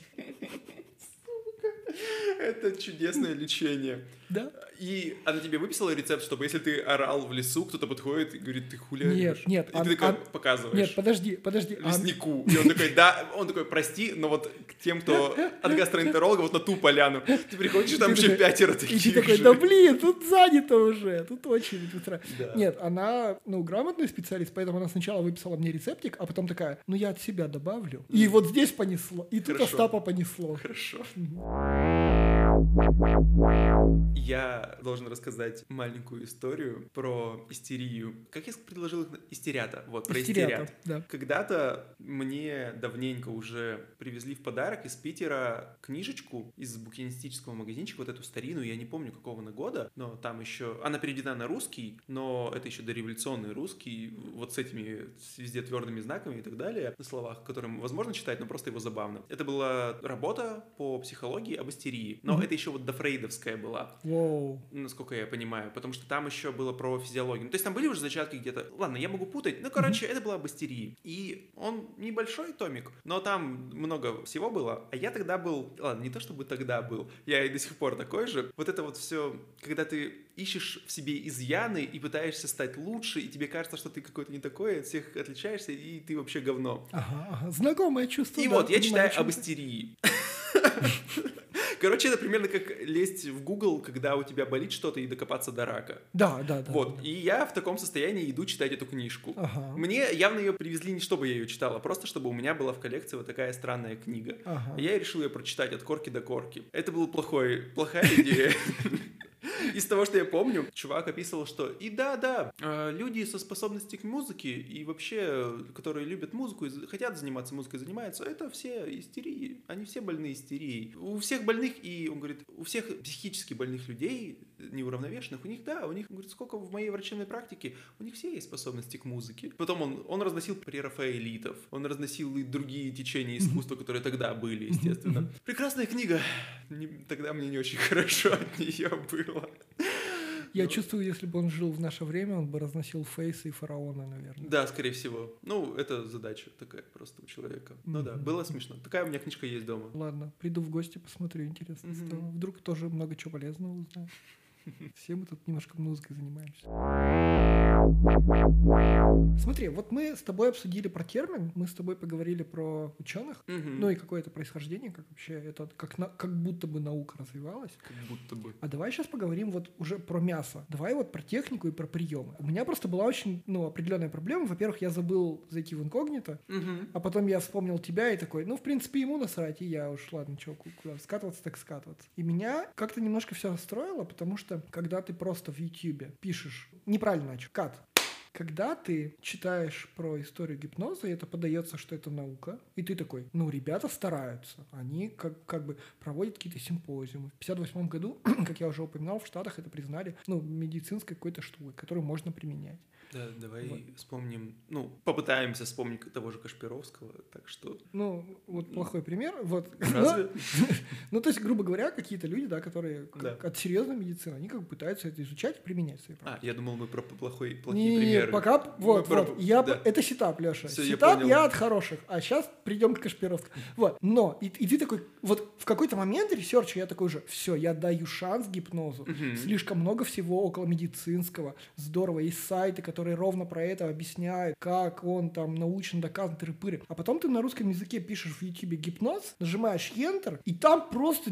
Это чудесное лечение. Да? И она тебе выписала рецепт, чтобы если ты орал в лесу, кто-то подходит и говорит, ты хуляешь. Нет. И ты такой показываешь. Нет, подожди. Леснику. И он такой, да, он такой, прости, но вот к тем, кто от гастроэнтеролога, вот на ту поляну, ты приходишь, там еще 5 таких же. И ты такой, да блин, тут занято уже, тут очередь. Нет, она, ну, грамотный специалист, поэтому она сначала выписала мне рецептик, а потом такая, ну, я от себя добавлю. И вот здесь понесло, и тут Остапа понесло. Хорошо. Я должен рассказать маленькую историю про истерию. Как я предложил их? Истерята. Вот, про истерят. Да. Когда-то мне давненько уже привезли в подарок из Питера книжечку из букинистического магазинчика, вот эту старинную, я не помню какого она года, но там еще... Она переведена на русский, но это еще дореволюционный русский, вот с этими везде твердыми знаками и так далее, на словах, которым возможно читать, но просто его забавно. Это была работа по психологии об истерии, но это еще вот дофрейдовская была. Воу. Насколько я понимаю, потому что там еще было про физиологию. Ну, то есть там были уже зачатки где-то... Ладно, я могу путать, но, короче, это была об истерии. И он небольшой томик, но там много всего было. А я тогда был... Ладно, не то чтобы тогда был, я и до сих пор такой же. Вот это вот все, когда ты ищешь в себе изъяны и пытаешься стать лучше, и тебе кажется, что ты какой-то не такой, от всех отличаешься, и ты вообще говно. Ага. Знакомое чувство. И да, вот, я понимаю, читаю об истерии. Короче, это примерно как лезть в Google, когда у тебя болит что-то, и докопаться до рака. Да. Вот, и я в таком состоянии иду читать эту книжку. Ага. Мне явно ее привезли не чтобы я ее читала, а просто чтобы у меня была в коллекции вот такая странная книга. Ага. Я решил ее прочитать от корки до корки. Это была плохая идея. Из того, что я помню, чувак описывал, что и люди со способностью к музыке и вообще, которые любят музыку и хотят заниматься музыкой, занимаются, это все истерии. Они все больны истерией. У всех больных, и он говорит, у всех психически больных людей, неуравновешенных, у них, он говорит, сколько в моей врачебной практике, у них все есть способности к музыке. Потом он разносил прерафаэлитов, он разносил и другие течения искусства, которые тогда были, естественно. Прекрасная книга. Тогда мне не очень хорошо от нее было. Я чувствую, если бы он жил в наше время, он бы разносил Фейса и Фараона, наверное. Да, скорее всего. Ну, это задача такая просто у человека. Ну да, было смешно. Такая у меня книжка есть дома. Ладно, приду в гости, посмотрю, интересно стало. Вдруг тоже много чего полезного узнаю. Все мы тут немножко музыкой занимаемся. Смотри, вот мы с тобой обсудили про термин, мы с тобой поговорили про ученых, ну и какое-то происхождение, как вообще это, как будто бы наука развивалась. Как будто бы. А давай сейчас поговорим вот уже про мясо. Давай вот про технику и про приемы. У меня просто была очень, определенная проблема. Во-первых, я забыл зайти в инкогнито, а потом я вспомнил тебя и такой, в принципе, ему насрать, и я уж, ладно, что, куда скатываться, так скатываться. И меня как-то немножко все расстроило, потому что когда ты просто в Ютьюбе пишешь, неправильно начал, когда ты читаешь про историю гипноза, и это подается, что это наука, и ты такой, ребята стараются, они как бы проводят какие-то симпозиумы. В 1958 году, как я уже упоминал, в Штатах это признали, медицинской какой-то штукой, которую можно применять. Да, давай вспомним, попытаемся вспомнить того же Кашпировского, так что... Плохой пример, Разве? То есть, грубо говоря, какие-то люди, которые от серьезной медицины, они как бы пытаются это изучать и применять в своей практике. Я думал, мы про плохие примеры. Пока, это сетап, Леша. Всё, Сетап я от хороших, а сейчас придем к Кашпировскому. Но, и ты такой, в какой-то момент ресерча я такой же, все, я даю шанс гипнозу. Слишком много всего около медицинского. Здорово, есть сайты, которые ровно про это объясняют, как он там научно доказан, тыры-пыры. А потом ты на русском языке пишешь в Ютубе гипноз, нажимаешь Enter, и там просто...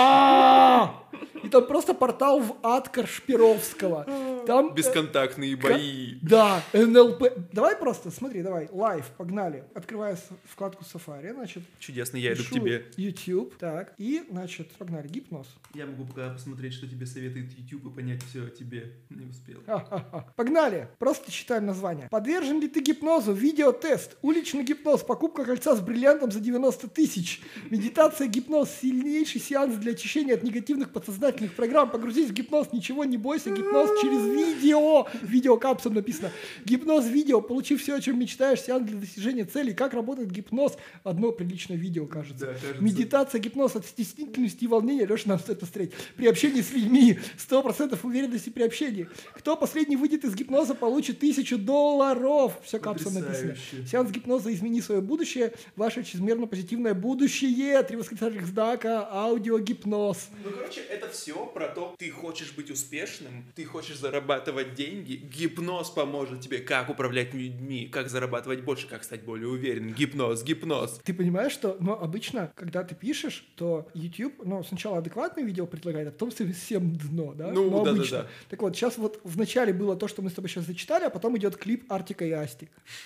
И там просто портал в ад Кашпировского. Там... Бесконтактные бои. Да, НЛП. Давай просто, смотри, лайв, погнали. Открываю вкладку Safari, значит... Чудесно, я иду к тебе. YouTube, так, и, значит, погнали, гипноз. Я могу пока посмотреть, что тебе советует YouTube, и понять все о тебе. Не успел. Погнали, просто читаем название. Подвержен ли ты гипнозу? Видеотест. Уличный гипноз. Покупка кольца с бриллиантом за 90 тысяч. Медитация, гипноз. Сильнейший сеанс для очищения от негативных подсознательных программ. Погрузись в гипноз. Ничего не бойся. Гипноз через видео. Видеокапсулом написано. Гипноз видео. Получи все, о чем мечтаешь. Сеанс для достижения целей. Как работает гипноз? Одно приличное видео, кажется. Да, кажется. Медитация, гипноз от стеснительности и волнения. Леша, нам стоит посмотреть. При общении с людьми. 100% уверенности при общении. Кто последний выйдет из гипноза, получит $1000. Все капсулом написано. Сеанс гипноза «Измени свое будущее». Ваше чрезмерно позитивное будущее. 3 восклицательных знака. Аудиогипноз. Короче, это все про то, ты хочешь быть успешным, ты хочешь зарабатывать деньги. Гипноз поможет тебе, как управлять людьми, как зарабатывать больше, как стать более уверенным. Гипноз. Ты понимаешь, что обычно, когда ты пишешь, то YouTube, сначала адекватное видео предлагает, а потом совсем дно, да? Обычно. Да. Так вот, сейчас в начале было то, что мы с тобой сейчас зачитали, а потом идет клип Артика и Астик.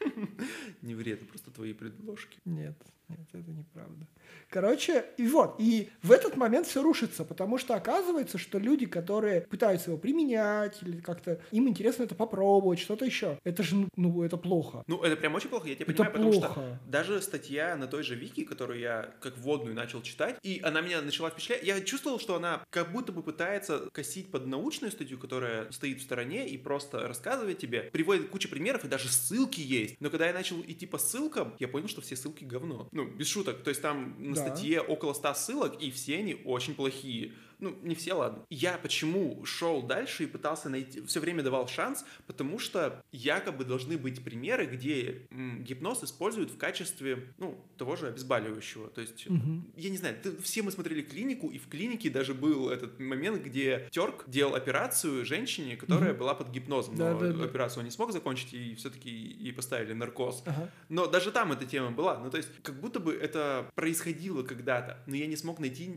Не ври, это просто твои предложки. Нет, это неправда. Короче, и в этот момент все рушится, потому что оказывается, что люди, которые пытаются его применять или как-то, им интересно это попробовать, что-то еще. Это же, это плохо. Ну, это прям очень плохо, я тебя Это понимаю, потому плохо. что даже статья на той же Вики, которую я как вводную начал читать, и она меня начала впечатлять, я чувствовал, что она как будто бы пытается косить под научную статью, которая стоит в стороне и просто рассказывает тебе, приводит кучу примеров, и даже ссылки есть. Но когда я начал идти по ссылкам, я понял, что все ссылки говно. Ну, без шуток. То есть там на статье около 100 ссылок, и все они очень плохие. Ну, не все, ладно. Я почему шел дальше и пытался найти, все время давал шанс, потому что якобы должны быть примеры, где гипноз используют в качестве, того же обезболивающего. То есть, я не знаю, все мы смотрели «Клинику», и в «Клинике» даже был этот момент, где Терк делал операцию женщине, которая была под гипнозом, но операцию он не смог закончить, и все-таки ей поставили наркоз. Но даже там эта тема была. Ну, то есть, как будто бы это происходило когда-то, но я не смог найти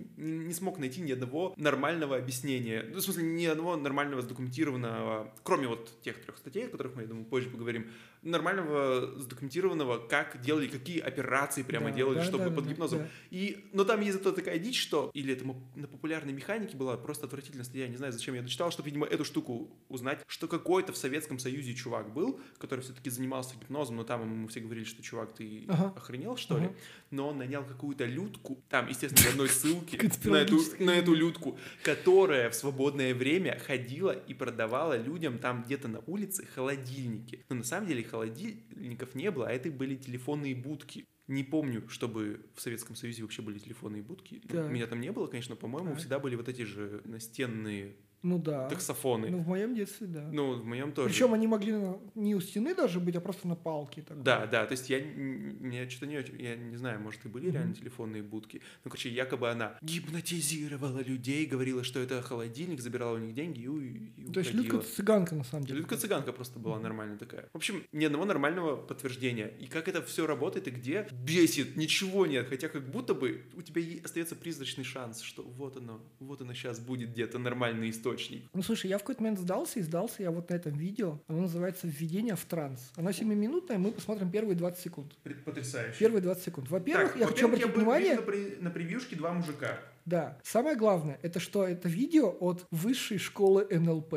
ни одного нормального объяснения. Ну, в смысле, ни одного нормального задокументированного, кроме вот тех 3 статей, о которых мы, я думаю, позже поговорим, нормального задокументированного, как делали, какие операции прямо делали, чтобы под гипнозом. Да. Но там есть зато такая дичь, что, или это на популярной механике была просто отвратительная статья, не знаю, зачем я дочитал, чтобы, видимо, эту штуку узнать, что какой-то в Советском Союзе чувак был, который все-таки занимался гипнозом, но там ему все говорили, что чувак, ты охренел, что ли? Но он нанял какую-то людку, там, естественно, в одной ссылке на эту людку, которая в свободное время ходила и продавала людям там где-то на улице холодильники. Но на самом деле холодильников не было, а это были телефонные будки. Не помню, чтобы в Советском Союзе вообще были телефонные будки. Меня там не было, конечно, по-моему, всегда были вот эти же настенные таксофоны. Ну, в моем детстве, да. Ну, в моем тоже. Причем они могли не у стены даже быть, а просто на палке. Такой. Да, то есть я что-то я не знаю, может, и были реально телефонные будки. Ну, короче, якобы она гипнотизировала людей, говорила, что это холодильник, забирала у них деньги и уходила. То есть Людка-цыганка, на самом деле. Людка-цыганка просто была нормальная такая. В общем, ни одного нормального подтверждения. И как это все работает и где? Бесит, ничего нет. Хотя как будто бы у тебя остается призрачный шанс, что вот оно сейчас будет где-то нормальный источник. Ну, слушай, я в какой-то момент сдался я вот на этом видео. Оно называется «Введение в транс». Оно 7-минутное, мы посмотрим первые 20 секунд. Потрясающе. Первые 20 секунд. Во-первых, я хочу обратить внимание... на превьюшке 2 мужика. Да. Самое главное, это что это видео от высшей школы НЛП.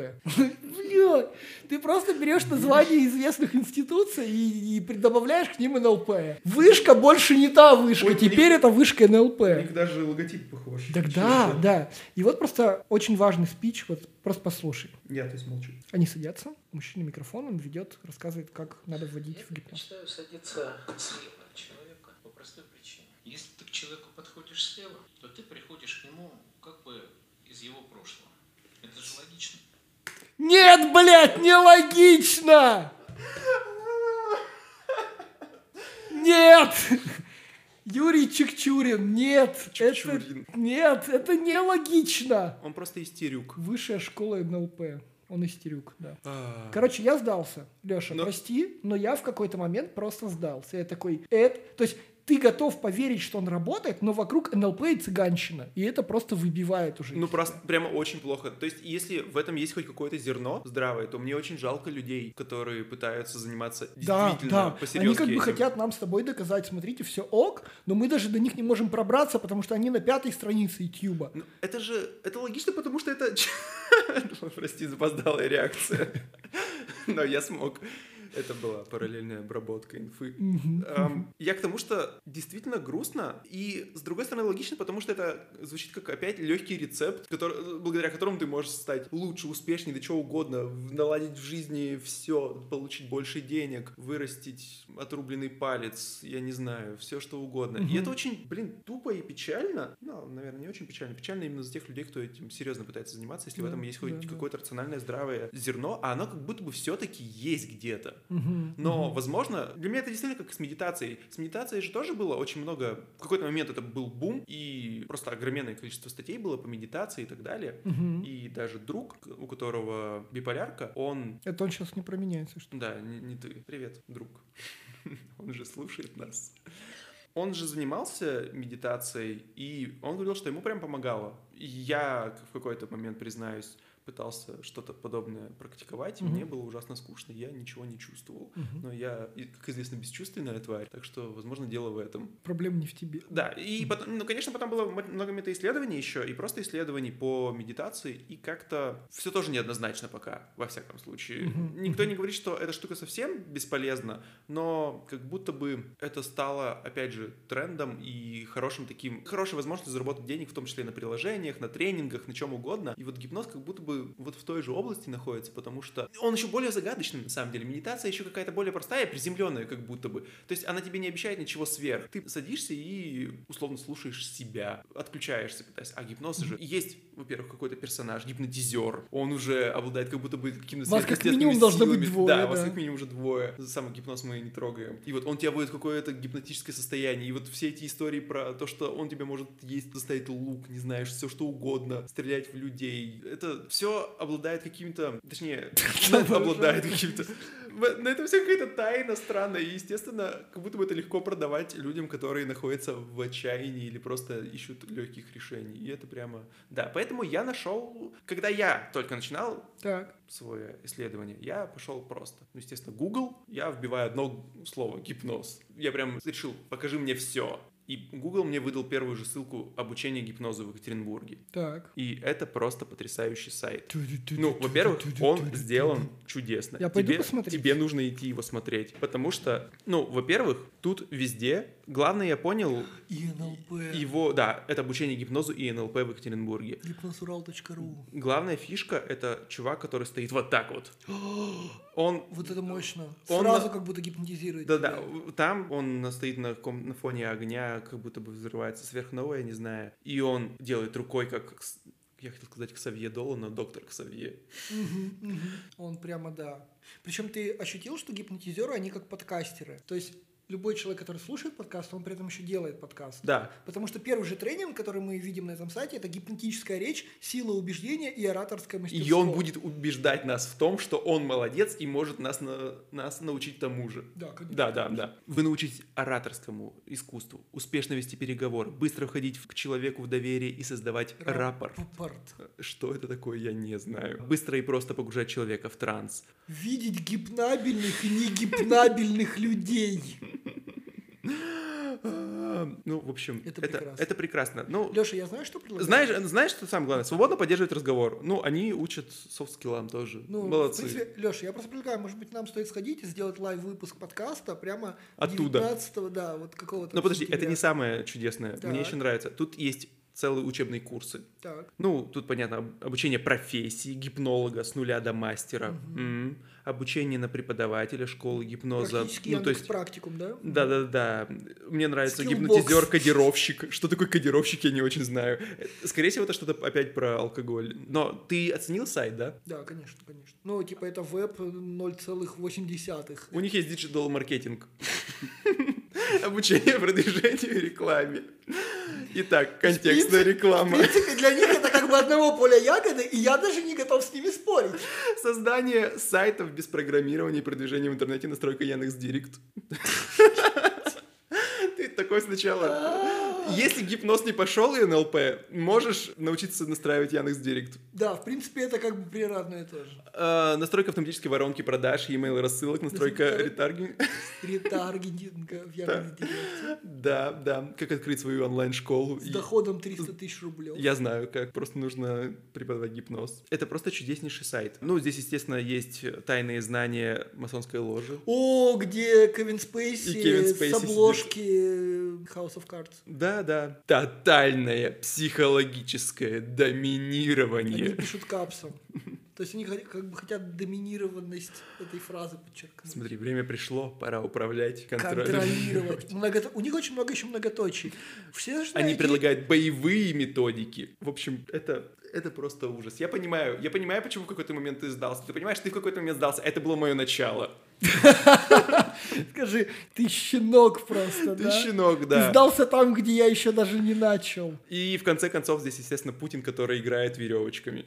Блядь, ты просто берешь название известных институций и добавляешь к ним НЛП. Вышка больше не та вышка, теперь это вышка НЛП. У них даже логотип похож. Так да. И вот просто очень важный спич, вот просто послушай. Я, то есть, молчу. Они садятся, мужчина микрофон, он ведет, рассказывает, как надо вводить в гипноз. Я мечтаю садиться слева от человека по простой причине. Если ты к человеку подходишь слева, то ты приходишь к нему как бы из его прошлого. Это же логично. Нет, блядь, не логично! Нет! Юрий Чикчурин, нет! Нет, это не логично! Он просто истерюк. Высшая школа НЛП. Он истерюк, да. Короче, я сдался. Леша, прости, но я в какой-то момент просто сдался. Я такой, то есть ты готов поверить, что он работает, но вокруг НЛП и цыганщина. И это просто выбивает уже. Ну, просто прямо очень плохо. То есть, если в этом есть хоть какое-то зерно здравое, то мне очень жалко людей, которые пытаются заниматься действительно по-серьезки. Они как бы хотят нам с тобой доказать, смотрите, все ок, но мы даже до них не можем пробраться, потому что они на 5-й странице Ютьюба. Ну, это логично, потому что это... Прости, запоздалая реакция. Но я смог. Это была параллельная обработка инфы. Я к тому, что действительно грустно, и с другой стороны логично, потому что это звучит как опять легкий рецепт, благодаря которому ты можешь стать лучше, успешнее, да чего угодно, наладить в жизни все, получить больше денег, вырастить отрубленный палец, я не знаю, все что угодно. И это очень, тупо и печально. Ну, наверное, не очень печально. Печально именно за тех людей, кто этим серьезно пытается заниматься, если в этом есть хоть какое-то рациональное, здравое зерно, а оно как будто бы все-таки есть где-то. Но, возможно, для меня это действительно как с медитацией. С медитацией же тоже было очень много... В какой-то момент это был бум, и просто огроменное количество статей было по медитации и так далее. И даже друг, у которого биполярка, он... Это он сейчас не про меня, если что. Да, не ты. Привет, друг. Он же слушает нас. Он же занимался медитацией, и он говорил, что ему прям помогало. И я в какой-то момент, признаюсь, пытался что-то подобное практиковать, и мне было ужасно скучно, я ничего не чувствовал. Но я, как известно, бесчувственная тварь, так что, возможно, дело в этом. Проблема не в тебе. Да, и потом, конечно, потом было много метаисследований еще, и просто исследований по медитации, и как-то все тоже неоднозначно пока, во всяком случае. Никто не говорит, что эта штука совсем бесполезна, но как будто бы это стало, опять же, трендом и хорошей возможностью заработать денег, в том числе на приложениях, на тренингах, на чем угодно. И вот гипноз как будто бы вот в той же области находится, потому что он еще более загадочный, на самом деле. Медитация еще какая-то более простая, приземленная как будто бы. То есть она тебе не обещает ничего сверх. Ты садишься и условно слушаешь себя, отключаешься, пытаясь. А гипноз же есть, во-первых, какой-то персонаж, гипнотизер. Он уже обладает как будто бы какими-то Вас как сверхъестественными минимум должно силами. быть двое, Да, да. вас как минимум уже двое. Самый гипноз мы не трогаем. И вот он тебя вводит в какое-то гипнотическое состояние. И вот все эти истории про то, что он тебя может есть, заставить лук, не знаешь, все что угодно, стрелять в людей. Это все обладает каким-то, точнее, обладает каким-то... На этом все какая-то тайна странная. И, естественно, как будто бы это легко продавать людям, которые находятся в отчаянии или просто ищут легких решений. И это прямо... Да, поэтому я нашел... Когда я только начинал свое исследование, я пошел просто. Ну, естественно, Google. Я вбиваю одно слово — гипноз. Я прям решил, покажи мне все. И Google мне выдал первую же ссылку обучения гипнозу в Екатеринбурге. Так. И это просто потрясающий сайт. Ну, во-первых, он сделан чудесно. Я пойду посмотреть. Тебе нужно идти его смотреть. Потому что, ну, во-первых, тут везде... Главное, я понял... И НЛП. Его, да, это обучение гипнозу и НЛП в Екатеринбурге. Гипнозурал.ру. Главная фишка — это чувак, который стоит вот так вот. Он... Вот это мощно. Он Сразу как будто гипнотизирует. Да-да, там он стоит на фоне огня, как будто бы взрывается сверхновая, я не знаю. И он делает рукой, как я хотел сказать Ксавье Дола, но доктор Ксавье. Он прямо, да. Причем ты ощутил, что гипнотизеры, они как подкастеры. То есть любой человек, который слушает подкаст, он при этом еще делает подкаст. Да. Потому что первый же тренинг, который мы видим на этом сайте, это гипнотическая речь, сила убеждения и ораторское мастерство. И он будет убеждать нас в том, что он молодец и может нас научить тому же. Да, конечно. Да. Вы научитесь ораторскому искусству, успешно вести переговоры, быстро входить к человеку в доверие и создавать рапорт. Что это такое, я не знаю. Быстро и просто погружать человека в транс. Видеть гипнабельных и негипнабельных людей. Ну, в общем, прекрасно. это прекрасно. Ну, Леша, я знаю, что предлагаю. Знаешь, что самое главное? Свободно поддерживать разговор. Ну, они учат софт-скиллам тоже. Ну, молодцы. В принципе, Леша, я просто предлагаю, может быть, нам стоит сходить и сделать лайв-выпуск подкаста прямо оттуда. 19-го, да, вот какого-то. Ну, подожди, сентября. это не самое чудесное. Так. Мне еще нравится. Тут есть целые учебные курсы. Так. Ну, тут, понятно, обучение профессии гипнолога с нуля до мастера. Обучение на преподавателя школы гипноза. Практически то есть практикум, да? Да. Мне нравится Skillbox. гипнотизер-кодировщик. Что такое кодировщик, я не очень знаю. Скорее всего, это что-то опять про алкоголь. Но ты оценил сайт, да? Да, конечно. Ну, типа это веб 0,8. У них есть диджитал-маркетинг. Обучение продвижению и рекламе. Итак, контекстная реклама. В принципе, для них это как бы одного поля ягоды, и я даже не готов с ними спорить. Создание сайтов без программирования и продвижения в интернете, настройка Яндекс.Директ. Ты такой сначала... Если гипноз не пошел и НЛП, можешь научиться настраивать Яндекс.Директ. Да, в принципе, это как бы примерно и то же. Настройка автоматической воронки продаж, e-mail рассылок, настройка ретаргетинга. Ретаргетинга в Яндекс.Директе. Да. Как открыть свою онлайн-школу. С доходом 300 тысяч рублей. Я знаю, как. Просто нужно преподавать гипноз. Это просто чудеснейший сайт. Ну, здесь, естественно, есть тайные знания масонской ложи. О, где Кевин Спейси Спейси с обложки House of Cards. Да. Тотальное психологическое Они доминирование. пишут капсом. То есть они как бы хотят доминированность этой фразы подчеркнуть. Смотри, время пришло, пора управлять, контролировать. У них очень много еще многоточий. Все же Они знаете- предлагают боевые методики. В общем, это просто ужас. Я понимаю, почему в какой-то момент ты сдался. Ты понимаешь, ты в какой-то момент сдался. Это было мое начало. Скажи, ты щенок просто, Ты да? щенок, Ты да. сдался там, где я еще даже не начал. И в конце концов здесь, естественно, Путин, который играет веревочками.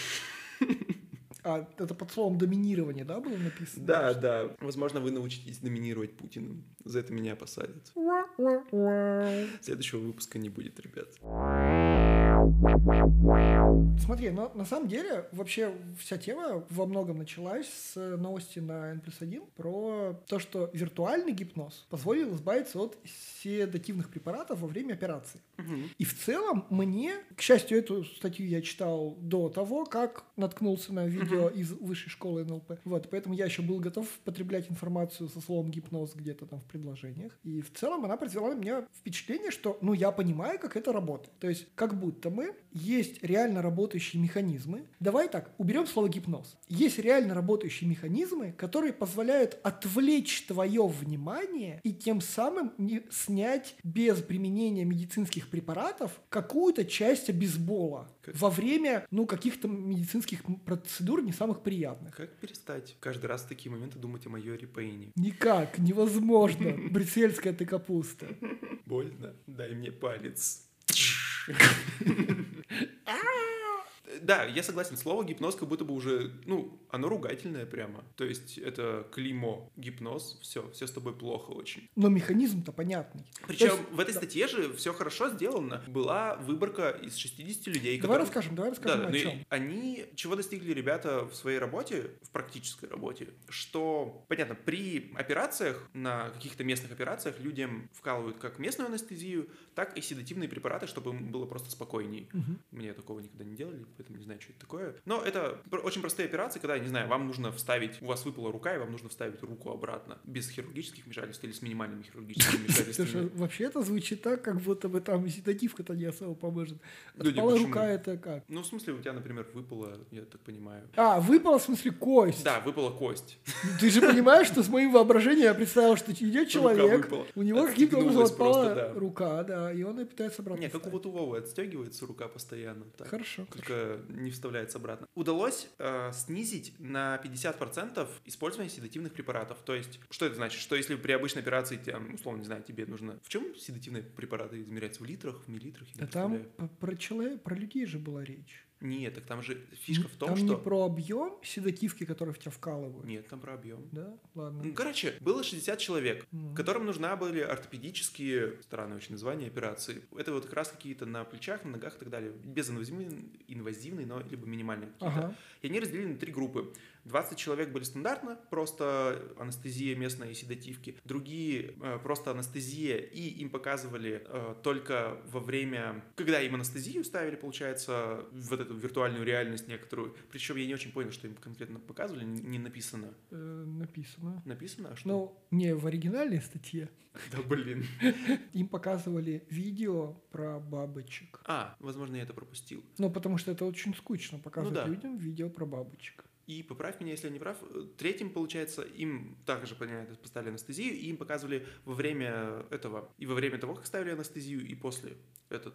А, это под словом доминирование, да, было написано? Да. Возможно, вы научитесь доминировать Путиным. За это меня посадят. Следующего выпуска не будет, ребят. Смотри, но на самом деле вообще вся тема во многом началась с новости на N+1 про то, что виртуальный гипноз позволил избавиться от седативных препаратов во время операции. И в целом мне, к счастью, эту статью я читал до того, как наткнулся на видео из высшей школы НЛП. Вот, поэтому я еще был готов потреблять информацию со словом гипноз где-то там в предложениях. И в целом она произвела на меня впечатление, что, я понимаю, как это работает. То есть, как будто есть реально работающие механизмы. Давай так, уберем слово гипноз. Есть реально работающие механизмы, которые позволяют отвлечь твое внимание и тем самым снять без применения медицинских препаратов какую-то часть обезбола во время, каких-то медицинских процедур не самых приятных. Как перестать каждый раз в такие моменты думать о майоре Пейне? Никак, невозможно. Брюссельская ты капуста. Больно? Дай мне палец. Да, я согласен, слово гипноз как будто бы уже, оно ругательное прямо. То есть это клеймо, гипноз, все с тобой плохо очень. Но механизм-то понятный. Причем в этой статье же все хорошо сделано. Была выборка из 60 людей. Давай расскажем да, о чем. Они, чего достигли ребята в своей работе, в практической работе, что, понятно, при операциях, на каких-то местных операциях людям вкалывают как местную анестезию, так и седативные препараты, чтобы им было просто спокойней. Мне такого никогда не делали, поэтому не знаю, что это такое. Но это очень простые операции, когда, не знаю, вам нужно вставить, у вас выпала рука, и вам нужно вставить руку обратно, без хирургических вмешательств или с минимальными хирургическими вмешательствами. Вообще это звучит так, как будто бы там седативка-то не особо поможет. Отпала рука, это как? В смысле, у тебя, например, выпала, я так понимаю. Выпала, в смысле, кость. Да, выпала кость. Ты же понимаешь, что с моим воображением я представил, что идет человек, у него каким-то образом отпала рука, да, и он ее пытается обратно. Нет, как вот у Вовы отстегивается рука постоянно. Хорошо. Только не вставляется обратно. Удалось снизить на 50% использование седативных препаратов. То есть, что это значит? Что если при обычной операции, условно, не знаю, тебе нужно... В чем седативные препараты измеряются? В литрах, в миллилитрах? Да там про людей же была речь. Нет, так там же фишка в том, там что... не про объем седативки, которые в тебя вкалывают. Нет, там про объем. Да? Ладно. Короче, было 60 человек, которым нужны были ортопедические, странное очень название, операции. Это вот как раз какие-то на плечах, на ногах и так далее. Безинвазивные, но либо минимальные какие-то. И они разделили на 3 группы. 20 человек были стандартно, просто анестезия местная и седативки. Другие просто анестезия, и им показывали только во время... Когда им анестезию ставили, получается, вот эту виртуальную реальность некоторую. Причем я не очень понял, что им конкретно показывали, не написано. Написано. Написано? А что? Не в оригинальной статье. Да блин. Им показывали видео про бабочек. Возможно, я это пропустил. Потому что это очень скучно показывать людям видео про бабочек. И поправь меня, если я не прав, третьим, получается, им также, понятно, поставили анестезию, и им показывали во время этого, и во время того, как ставили анестезию, и после этот...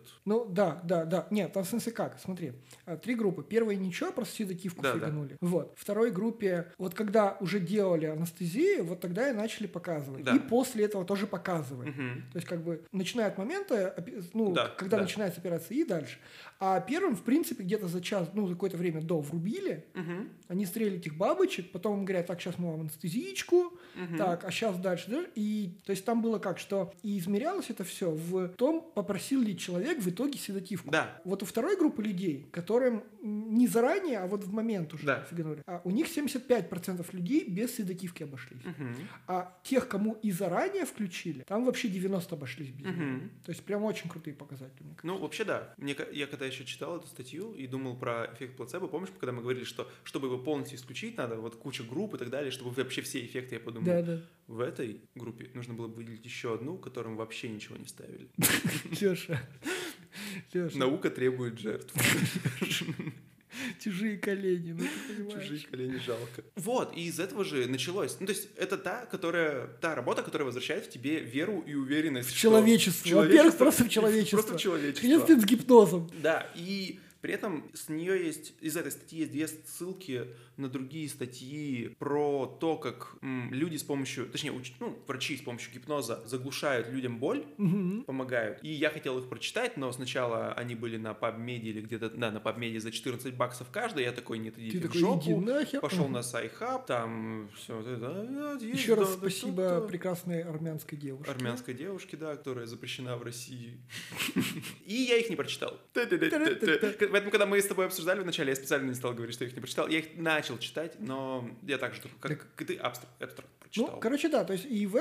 Да. Нет, там в смысле как, смотри. 3 группы. Первая ничего, просто седативку фиганули. Вот. Второй группе, вот когда уже делали анестезию, вот тогда и начали показывать. И после этого тоже показывали. То есть как бы начиная от момента, когда начинается операция, и дальше. А первым, в принципе, где-то за час, какое-то время до врубили, они стрелили этих бабочек, потом им говорят, так, сейчас мы вам анестезиечку, так, а сейчас дальше. И, то есть там было как, что и измерялось это все в том, попросил ли человек в итоге седативку. Да. Вот у второй группы людей, которым не заранее, а вот в момент уже фиганули, у них 75% людей без седативки обошлись. А тех, кому и заранее включили, там вообще 90 обошлись без нее. То есть прям очень крутые показатели. Вообще да. Я когда еще читал эту статью и думал про эффект плацебо, помнишь, когда мы говорили, что чтобы его полностью исключить, надо вот куча групп и так далее, чтобы вообще все эффекты, я подумал, в этой группе нужно было выделить еще одну, которым вообще ничего не ставили. Леша. Наука требует жертв. Чужие колени, ты понимаешь. Чужие колени жалко. Вот, и из этого же началось. То есть это та работа, которая возвращает в тебе веру и уверенность в человечество. Во-первых, просто в человечество. Просто в человечество. Если ты с гипнозом. Да, и При этом из этой статьи есть 2 ссылки на другие статьи про то, как люди с помощью, точнее, врачи с помощью гипноза заглушают людям боль, помогают. И я хотел их прочитать, но сначала они были на PubMed или где-то, на PubMed за $14 каждый. Я такой, нет, идите в жопу. Пошел на SciHub, там все. Еще раз спасибо прекрасной армянской девушке. Армянской девушке, да, которая запрещена в России. И я их не прочитал. Поэтому, когда мы с тобой обсуждали вначале, я специально не стал говорить, что я их не прочитал. Я их начал читать, но я так же, как и ты, абстракт прочитал. Ну, короче, да, то есть и в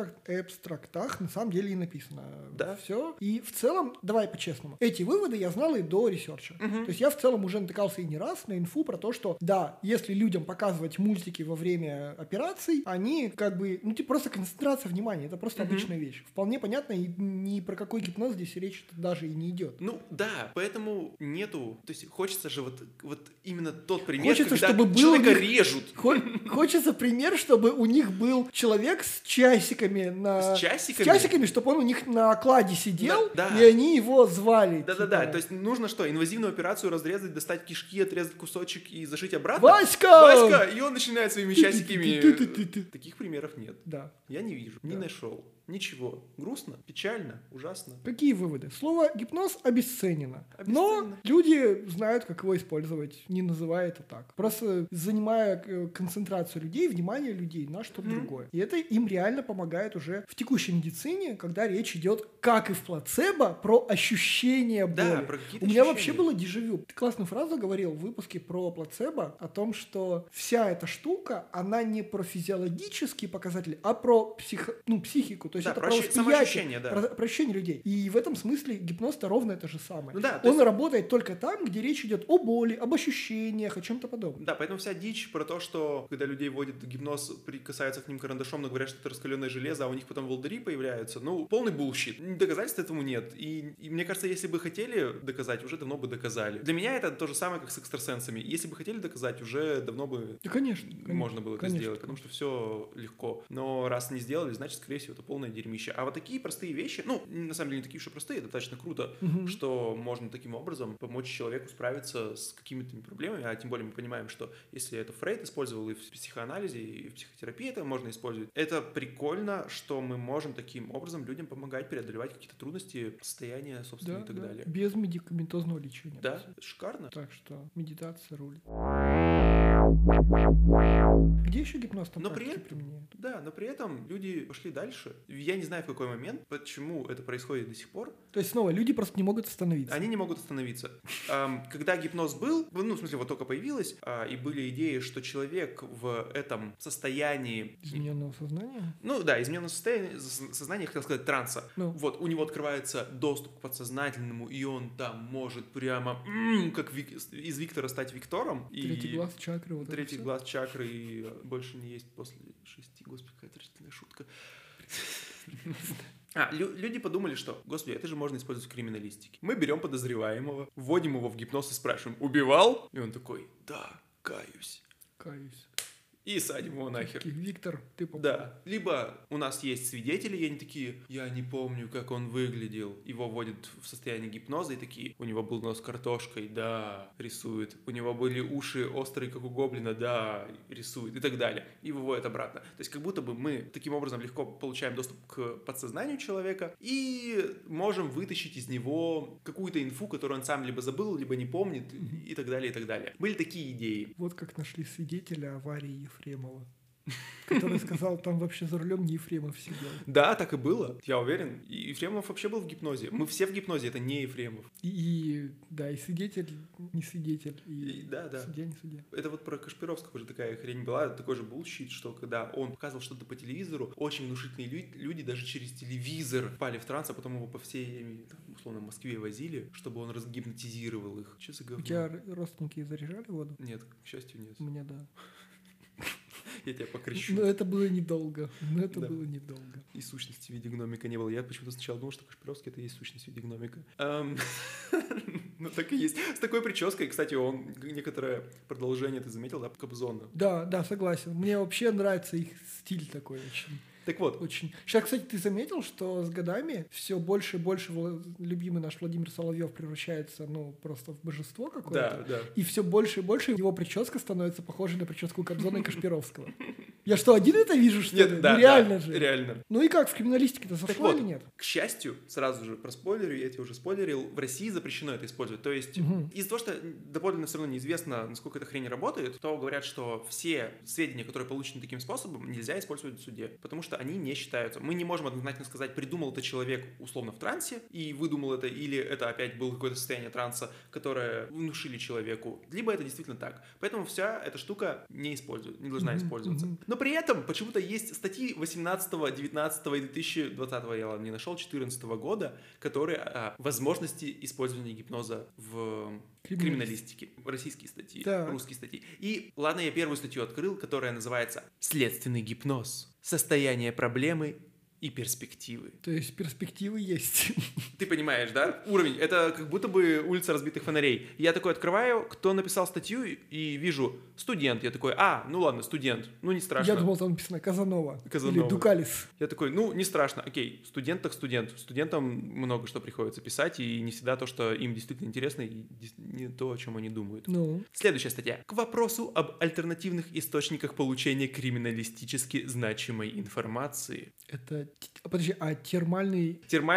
абстрактах на самом деле и написано все. И в целом, давай по-честному, эти выводы я знал и до ресерча. То есть я в целом уже натыкался и не раз на инфу про то, что да, если людям показывать мультики во время операций, они как бы, просто концентрация внимания, это просто обычная вещь. Вполне понятно, и ни про какой гипноз здесь речь даже и не идет. Ну, да, поэтому нету, то есть хочется же вот именно тот пример, хочется, когда чтобы человека режут. Хочется пример, чтобы у них был человек с часиками, С часиками? чтобы он у них на окладе сидел, да. и они его звали. Да-да-да, то есть нужно что, инвазивную операцию разрезать, достать кишки, отрезать кусочек и зашить обратно? Васька! И он начинает своими часиками. Таких примеров нет. Да. Я не вижу, не нашел. Ничего. Грустно, печально, ужасно. Какие выводы? Слово гипноз обесценено. Но люди знают, как его использовать, не называя это так. Просто занимая концентрацию людей, внимание людей на что-то другое. И это им реально помогает уже в текущей медицине, когда речь идет, как и в плацебо, про ощущение боли. Да, про какие-то У меня ощущения. вообще было дежавю. Ты классную фразу говорил в выпуске про плацебо о том, что вся эта штука, она не про физиологические показатели, а про психику. То есть это про самоощущение, да. про ощущение людей. И в этом смысле гипноз-то ровно это же самое. Ну, да, он работает только там, где речь идет о боли, об ощущениях, о чем-то подобном. Да, поэтому вся дичь про то, что когда людей вводят в гипноз, прикасаются к ним карандашом, но говорят, что это раскаленное железо, а у них потом волдыри появляются, полный булщит. Доказательств этому нет. И мне кажется, если бы хотели доказать, уже давно бы доказали. Для меня это то же самое, как с экстрасенсами. Если бы хотели доказать, уже давно бы конечно, можно было это сделать, потому что все легко. Но раз не сделали, значит, скорее всего, это полное дерьмище. А вот такие простые вещи, на самом деле не такие уж и простые, это достаточно круто, что можно таким образом помочь человеку справиться с какими-то проблемами, а тем более мы понимаем, что если это Фрейд использовал и в психоанализе, и в психотерапии это можно использовать, это прикольно, что мы можем таким образом людям помогать преодолевать какие-то трудности, состояния, собственно, и так далее. Без медикаментозного лечения. Да, шикарно. Так что медитация рулит. Где еще гипноз на практике применяют? Да, но при этом люди пошли дальше. Я не знаю, в какой момент, почему это происходит до сих пор. То есть, снова, люди просто не могут остановиться. Они не могут остановиться. Когда гипноз был, в смысле, вот только появилось, и были идеи, что человек в этом состоянии... Измененного сознания? Измененного сознания, я хотел сказать, транса. Вот, у него открывается доступ к подсознательному, и он там может прямо, как из Виктора стать Виктором. Третий глаз чакры. Вот третий глаз чакры, и больше не есть после 6. Господи, какая отвратительная шутка. Люди подумали, что, господи, это же можно использовать в криминалистике. Мы берем подозреваемого, вводим его в гипноз и спрашиваем, убивал? И он такой, да, каюсь. И садим его нахер. Виктор, ты попал. Да. Либо у нас есть свидетели, и они такие, я не помню, как он выглядел. Его вводят в состояние гипноза, и такие, у него был нос картошкой, да, рисует. У него были уши острые, как у гоблина, да, рисует, и так далее. И выводят обратно. То есть как будто бы мы таким образом легко получаем доступ к подсознанию человека и можем вытащить из него какую-то инфу, которую он сам либо забыл, либо не помнит, и так далее, и так далее. Были такие идеи. Вот как нашли свидетеля аварии Ефремова, который сказал, там вообще за рулем не Ефремов сидел. Да, так и было, я уверен. И Ефремов вообще был в гипнозе. Мы все в гипнозе, это не Ефремов. И свидетель, не свидетель, да. Судья, не судья. Это вот про Кашпировского же такая хрень была, такой же булщит, что когда он показывал что-то по телевизору, очень внушительные люди даже через телевизор впали в транс, а потом его по всей, условно, Москве возили, чтобы он разгипнотизировал их. Что за говно? У тебя родственники заряжали воду? Нет, к счастью, нет. У меня, да. Я тебя покрещу. Но это было недолго. И сущности в виде гномика не было. Я почему-то сначала думал, что Кашпировский — это и есть сущность в виде гномика. Так и есть. С такой прической, кстати, он некоторое продолжение, ты заметил, да, Кобзона? Да, согласен. Мне вообще нравится их стиль такой очень. Так вот. Очень. Сейчас, кстати, ты заметил, что с годами все больше и больше любимый наш Владимир Соловьев превращается, ну, просто в божество какое-то. Да. И все больше и больше его прическа становится похожей на прическу Кобзона и Кашпировского. Я что, один это вижу, что ли? Нет, да, ну, реально да, же. реально. Ну и как, в криминалистике-то Так зашло вот, или нет? к счастью, сразу же проспойлерю, я тебе уже спойлерил, в России запрещено это использовать. То есть из-за того, что доподлинно все равно неизвестно, насколько эта хрень работает, то говорят, что все сведения, которые получены таким способом, нельзя использовать в суде, потому что они не считаются. Мы не можем однозначно сказать, придумал это человек условно в трансе и выдумал это, или это опять было какое-то состояние транса, которое внушили человеку, либо это действительно так. Поэтому вся эта штука не должна использоваться. Но при этом почему-то есть статьи 18, 19 и 2020, я не нашел, 2014 года, которые о возможности использования гипноза в криминалистике. Российские статьи, Так. русские статьи. И ладно, я первую статью открыл, которая называется «Следственный гипноз. Состояние проблемы и перспективы». То есть перспективы есть. Ты понимаешь, да? Уровень. Это как будто бы улица разбитых фонарей. Я такой открываю, кто написал статью, и вижу студент. Я такой, ну ладно, студент. Ну не страшно. Я думал, там написано Казанова. Казанова. Или Дукалис. Я такой, ну не страшно. Окей, студент так студент. Студентам много что приходится писать, и не всегда то, что им действительно интересно, и не то, о чем они думают. Ну. Следующая статья. К вопросу об альтернативных источниках получения криминалистически значимой информации. Это, подожди, термальный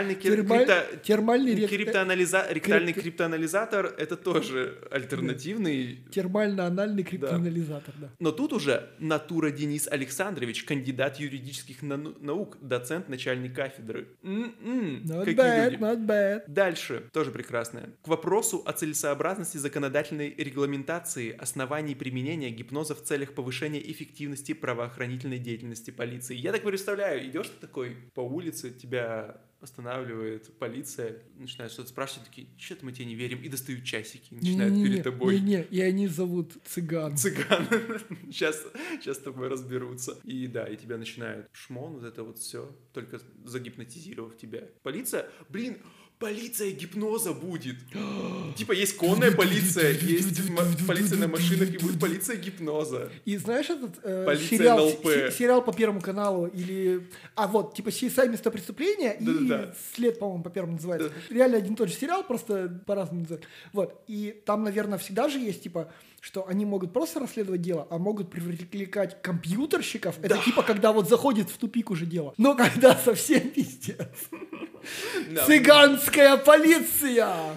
Ректальный Крипто- криптоанализатор — это тоже альтернативный. термально-анальный криптоанализатор, да. Но тут уже Натура Денис Александрович, кандидат юридических наук, доцент, начальник кафедры. Not Какие bad, люди. not bad. Дальше, тоже прекрасное. К вопросу о целесообразности законодательной регламентации оснований применения гипноза в целях повышения эффективности правоохранительной деятельности полиции. Я так представляю, идешь ты такой по улице, тебя останавливает полиция, начинают что-то спрашивать, такие, что-то мы тебе не верим, и достают часики, начинают перед тобой. И они зовут цыган. Цыган. Сейчас с тобой разберутся. И да, и тебя начинают шмон, вот это вот все, только загипнотизировав тебя. Полиция, полиция гипноза будет. Типа есть конная полиция, есть полиция на машинах, и будет полиция гипноза. И знаешь этот Полиция сериал, НЛП. сериал по Первому каналу или... типа CSI «Место преступления» и Да-да-да. «След», по-моему, по Первому называется. Реально один и тот же сериал, просто по-разному называют. Вот. И там, наверное, всегда же есть, типа, что они могут просто расследовать дело, а могут привлекать компьютерщиков. Это типа, когда вот заходит в тупик уже дело. Но когда совсем пиздец. Цыганская полиция!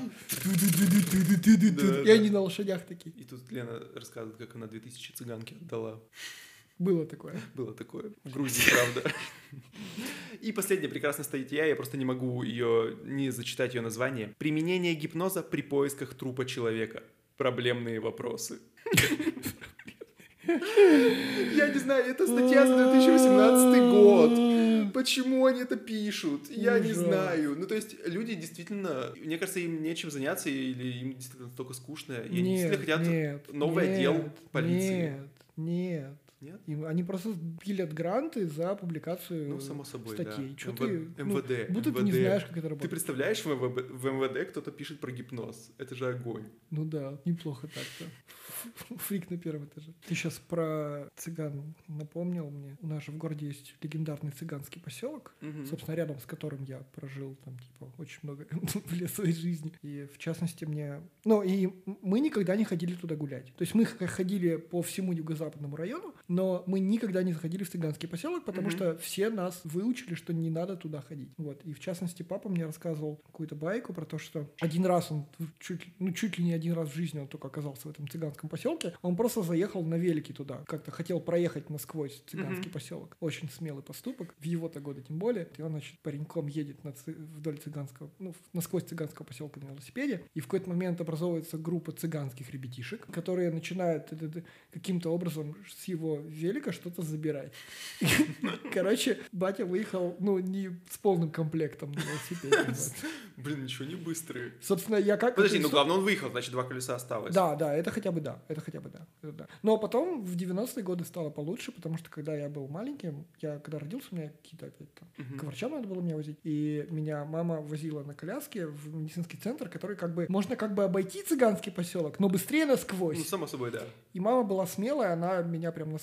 И они на лошадях такие. И тут Лена рассказывает, как она 2000 цыганки отдала. Было такое. Было такое. В Грузии, правда. И последняя прекрасная статья, я просто не могу не зачитать ее название. «Применение гипноза при поисках трупа человека. Проблемные вопросы». Я не знаю, это статья за 2018 год. Почему они это пишут? Я не знаю. Ну, то есть, люди действительно, мне кажется, им нечем заняться, или им действительно столько скучно, и они действительно хотят новый отдел полиции. Нет. Они просто пилят гранты за публикацию само собой, статей. да. Чё ты, МВД. будто ты не знаешь, как это Ты работает. представляешь, в МВД кто-то пишет про гипноз? Это же огонь. Ну да, неплохо так-то. Фрик на первом этаже. Ты сейчас про цыган напомнил мне. У нас же в городе есть легендарный цыганский поселок, собственно, рядом с которым я прожил там, типа, очень много лет своей жизни. И, в частности, и мы никогда не ходили туда гулять. То есть мы ходили по всему юго-западному району, но мы никогда не заходили в цыганский поселок, потому что все нас выучили, что не надо туда ходить. Вот. И, в частности, папа мне рассказывал какую-то байку про то, что один раз он, чуть ли не один раз в жизни он только оказался в этом цыганском поселке, он просто заехал на велике туда, как-то хотел проехать насквозь цыганский поселок. Очень смелый поступок, в его-то годы тем более. И он, значит, пареньком едет вдоль цыганского, насквозь цыганского поселка на велосипеде, и в какой-то момент образовывается группа цыганских ребятишек, которые начинают каким-то образом с его велика что-то забирать. Короче, батя выехал, не с полным комплектом на велосипеде. Блин, ничего не быстрые. Собственно, я как... Подожди, главное, он выехал, значит, 2 колеса осталось. Да, это хотя бы да. Но потом в 90-е годы стало получше, потому что когда я был маленьким, когда родился, у меня какие-то опять там к врачам надо было меня возить, и меня мама возила на коляске в медицинский центр, который можно обойти цыганский поселок, но быстрее насквозь. Само собой, да. И мама была смелая, она меня прям насквозь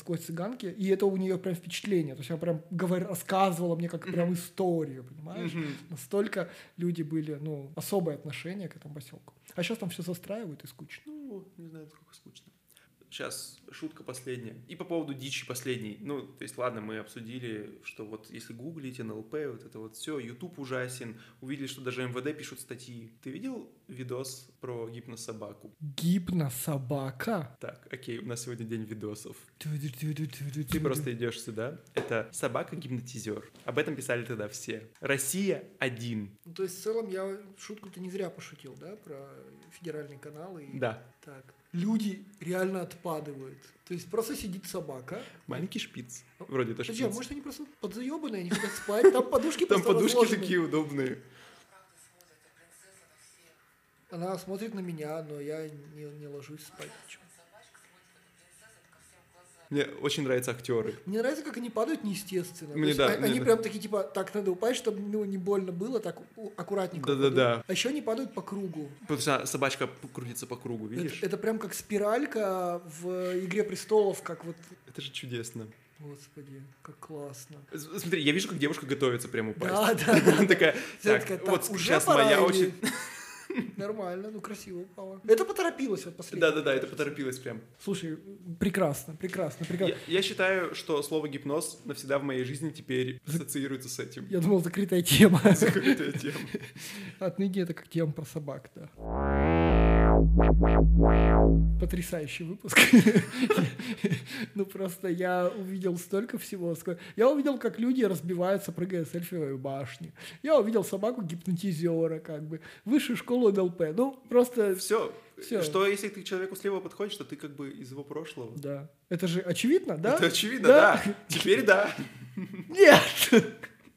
морской цыганки, и это у нее прям впечатление. То есть она прям рассказывала мне как прям историю, понимаешь? Настолько люди были, особое отношение к этому поселку. А сейчас там все застраивают и скучно. Ну, не знаю, сколько скучно. Сейчас шутка последняя. И по поводу дичи последней. Ну, то есть, ладно, мы обсудили, что вот если гуглить НЛП, вот это вот все, YouTube ужасен, увидели, что даже МВД пишут статьи. Ты видел видос про гипнособаку? Гипнособака? Так, окей, у нас сегодня день видосов. Ты просто идешь сюда. Это собака-гипнотизер. Об этом писали тогда все. Россия 1. Ну, то есть, в целом, я шутку-то не зря пошутил, да, про федеральный канал. И... Да. Так. Люди реально отпадывают. То есть просто сидит собака. Маленький шпиц. Вроде это шпиц. Подожди, а может они просто подзаебанные, они хотят спать, там подушки Там просто подушки разложены. такие удобные. Она смотрит на меня, но я не ложусь спать. Почему? Мне очень нравятся актеры. Мне нравится, как они падают неестественно. Мне да, они да. прям такие, типа, так надо упасть, чтобы не больно было, так аккуратненько. Да-да-да. падают. А еще они падают по кругу. Потому что собачка крутится по кругу, видишь? Это прям как спиралька в «Игре престолов», как вот... Это же чудесно. Господи, как классно. Смотри, я вижу, как девушка готовится прямо упасть. Да. Она такая, Она так, такая, вот уже сейчас пора моя или- очередь. Нормально, красиво упала. Это поторопилось вот последнее. Да-да-да, это поторопилось прям. Слушай, прекрасно. Я считаю, что слово гипноз навсегда в моей жизни теперь ассоциируется с этим. Я думал, закрытая тема. Закрытая тема. Отныне это как тема про собак, да. Потрясающий выпуск. Ну просто я увидел столько всего. Я увидел, как люди разбиваются, прыгая с эльфовой башни. Я увидел собаку-гипнотизера, как бы. Высшую школу НЛП. Ну просто... Все. Всё. Что если ты к человеку слева подходишь, что ты как бы из его прошлого? Да. Это же очевидно, да? Это очевидно, да. Теперь да. Нет!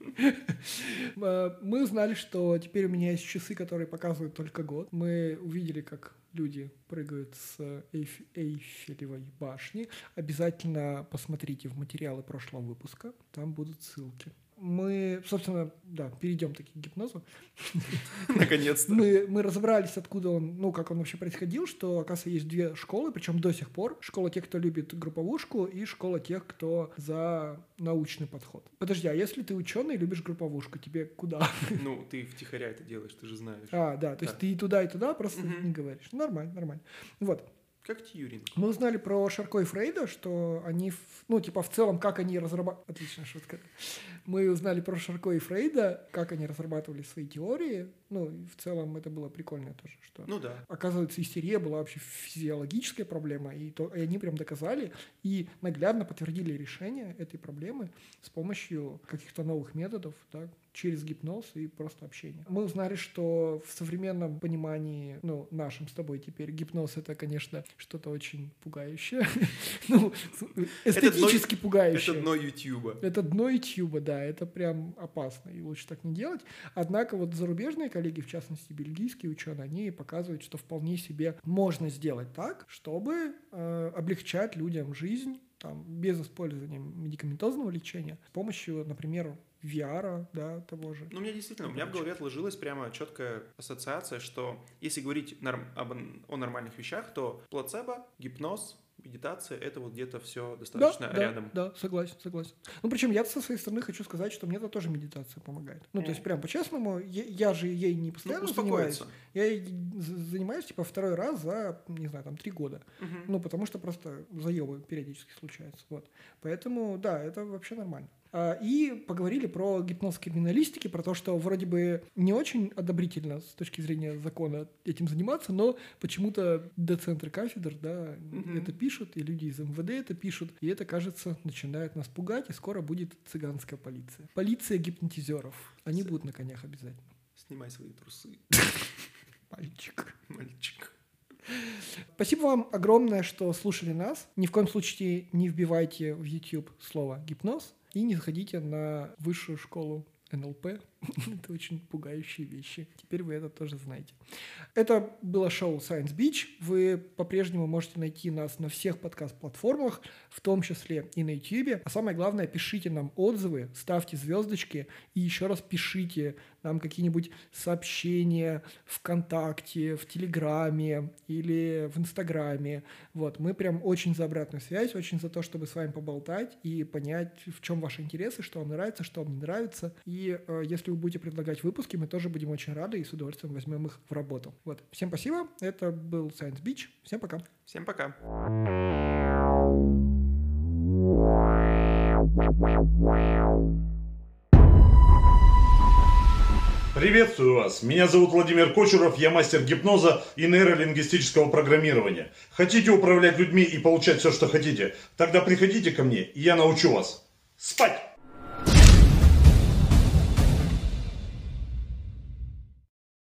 Мы узнали, что теперь у меня есть часы, которые показывают только год. Мы увидели, как люди прыгают с Эйфелевой башни. Обязательно посмотрите в материалы прошлого выпуска. Там будут ссылки. Мы, собственно, перейдем таки к гипнозу. Наконец-то. Мы разобрались, откуда он, как он вообще происходил, что, оказывается, есть две школы, причем до сих пор. Школа тех, кто любит групповушку, и школа тех, кто за научный подход. Подожди, а если ты ученый и любишь групповушку, тебе куда? Ну, ты втихаря это делаешь, ты же знаешь. То есть ты и туда, просто не говоришь. Нормально. Вот. Как Тьюринг. Мы узнали про Шарко и Фрейда, что они, в целом, как они разрабатывали... Отличная шутка. Мы узнали про Шарко и Фрейда, как они разрабатывали свои теории. И в целом это было прикольно тоже, что... Ну да. Оказывается, истерия была вообще физиологическая проблема, и они прям доказали и наглядно подтвердили решение этой проблемы с помощью каких-то новых методов, через гипноз и просто общение. Мы узнали, что в современном понимании, нашем с тобой теперь, гипноз — это, конечно, что-то очень пугающее. Эстетически пугающее. Это дно Ютьюба. Это дно Ютьюба, да, это прям опасно, и лучше так не делать. Однако вот зарубежные коллеги, в частности бельгийские ученые, они показывают, что вполне себе можно сделать так, чтобы облегчать людям жизнь, без использования медикаментозного лечения, с помощью, например, VR, того же. У меня действительно, у меня в голове отложилась прямо четкая ассоциация, что если говорить о нормальных вещах, то плацебо, гипноз, медитация — это вот где-то все достаточно рядом. Да, согласен. Причем я со своей стороны хочу сказать, что мне это тоже медитация помогает. То есть прям по-честному, я же ей не постоянно занимаюсь. Я ей занимаюсь, второй раз за, 3 года. Потому что просто заебы периодически случаются. Вот. Поэтому, это вообще нормально. И поговорили про гипноз криминалистики, про то, что вроде бы не очень одобрительно с точки зрения закона этим заниматься, но почему-то доцентры кафедр, это пишут, и люди из МВД это пишут, и это, кажется, начинает нас пугать, и скоро будет цыганская полиция. Полиция гипнотизеров. Они будут на конях обязательно. Снимай свои трусы. Мальчик. Спасибо вам огромное, что слушали нас. Ни в коем случае не вбивайте в YouTube слово «гипноз» и не заходите на высшую школу НЛП Это очень пугающие вещи. Теперь вы это тоже знаете. Это было шоу Science Beach. Вы по-прежнему можете найти нас на всех подкаст-платформах, в том числе и на YouTube. А самое главное, пишите нам отзывы, ставьте звездочки и еще раз пишите нам какие-нибудь сообщения ВКонтакте, в Телеграме или в Инстаграме. Вот. Мы прям очень за обратную связь, очень за то, чтобы с вами поболтать и понять, в чем ваши интересы, что вам нравится, что вам не нравится. И если вы будете предлагать выпуски, мы тоже будем очень рады и с удовольствием возьмем их в работу. Вот. Всем спасибо. Это был Science Beach. Всем пока. Всем пока. Приветствую вас. Меня зовут Владимир Кочуров, я мастер гипноза и нейролингвистического программирования. Хотите управлять людьми и получать все, что хотите? Тогда приходите ко мне, и я научу вас. Спать!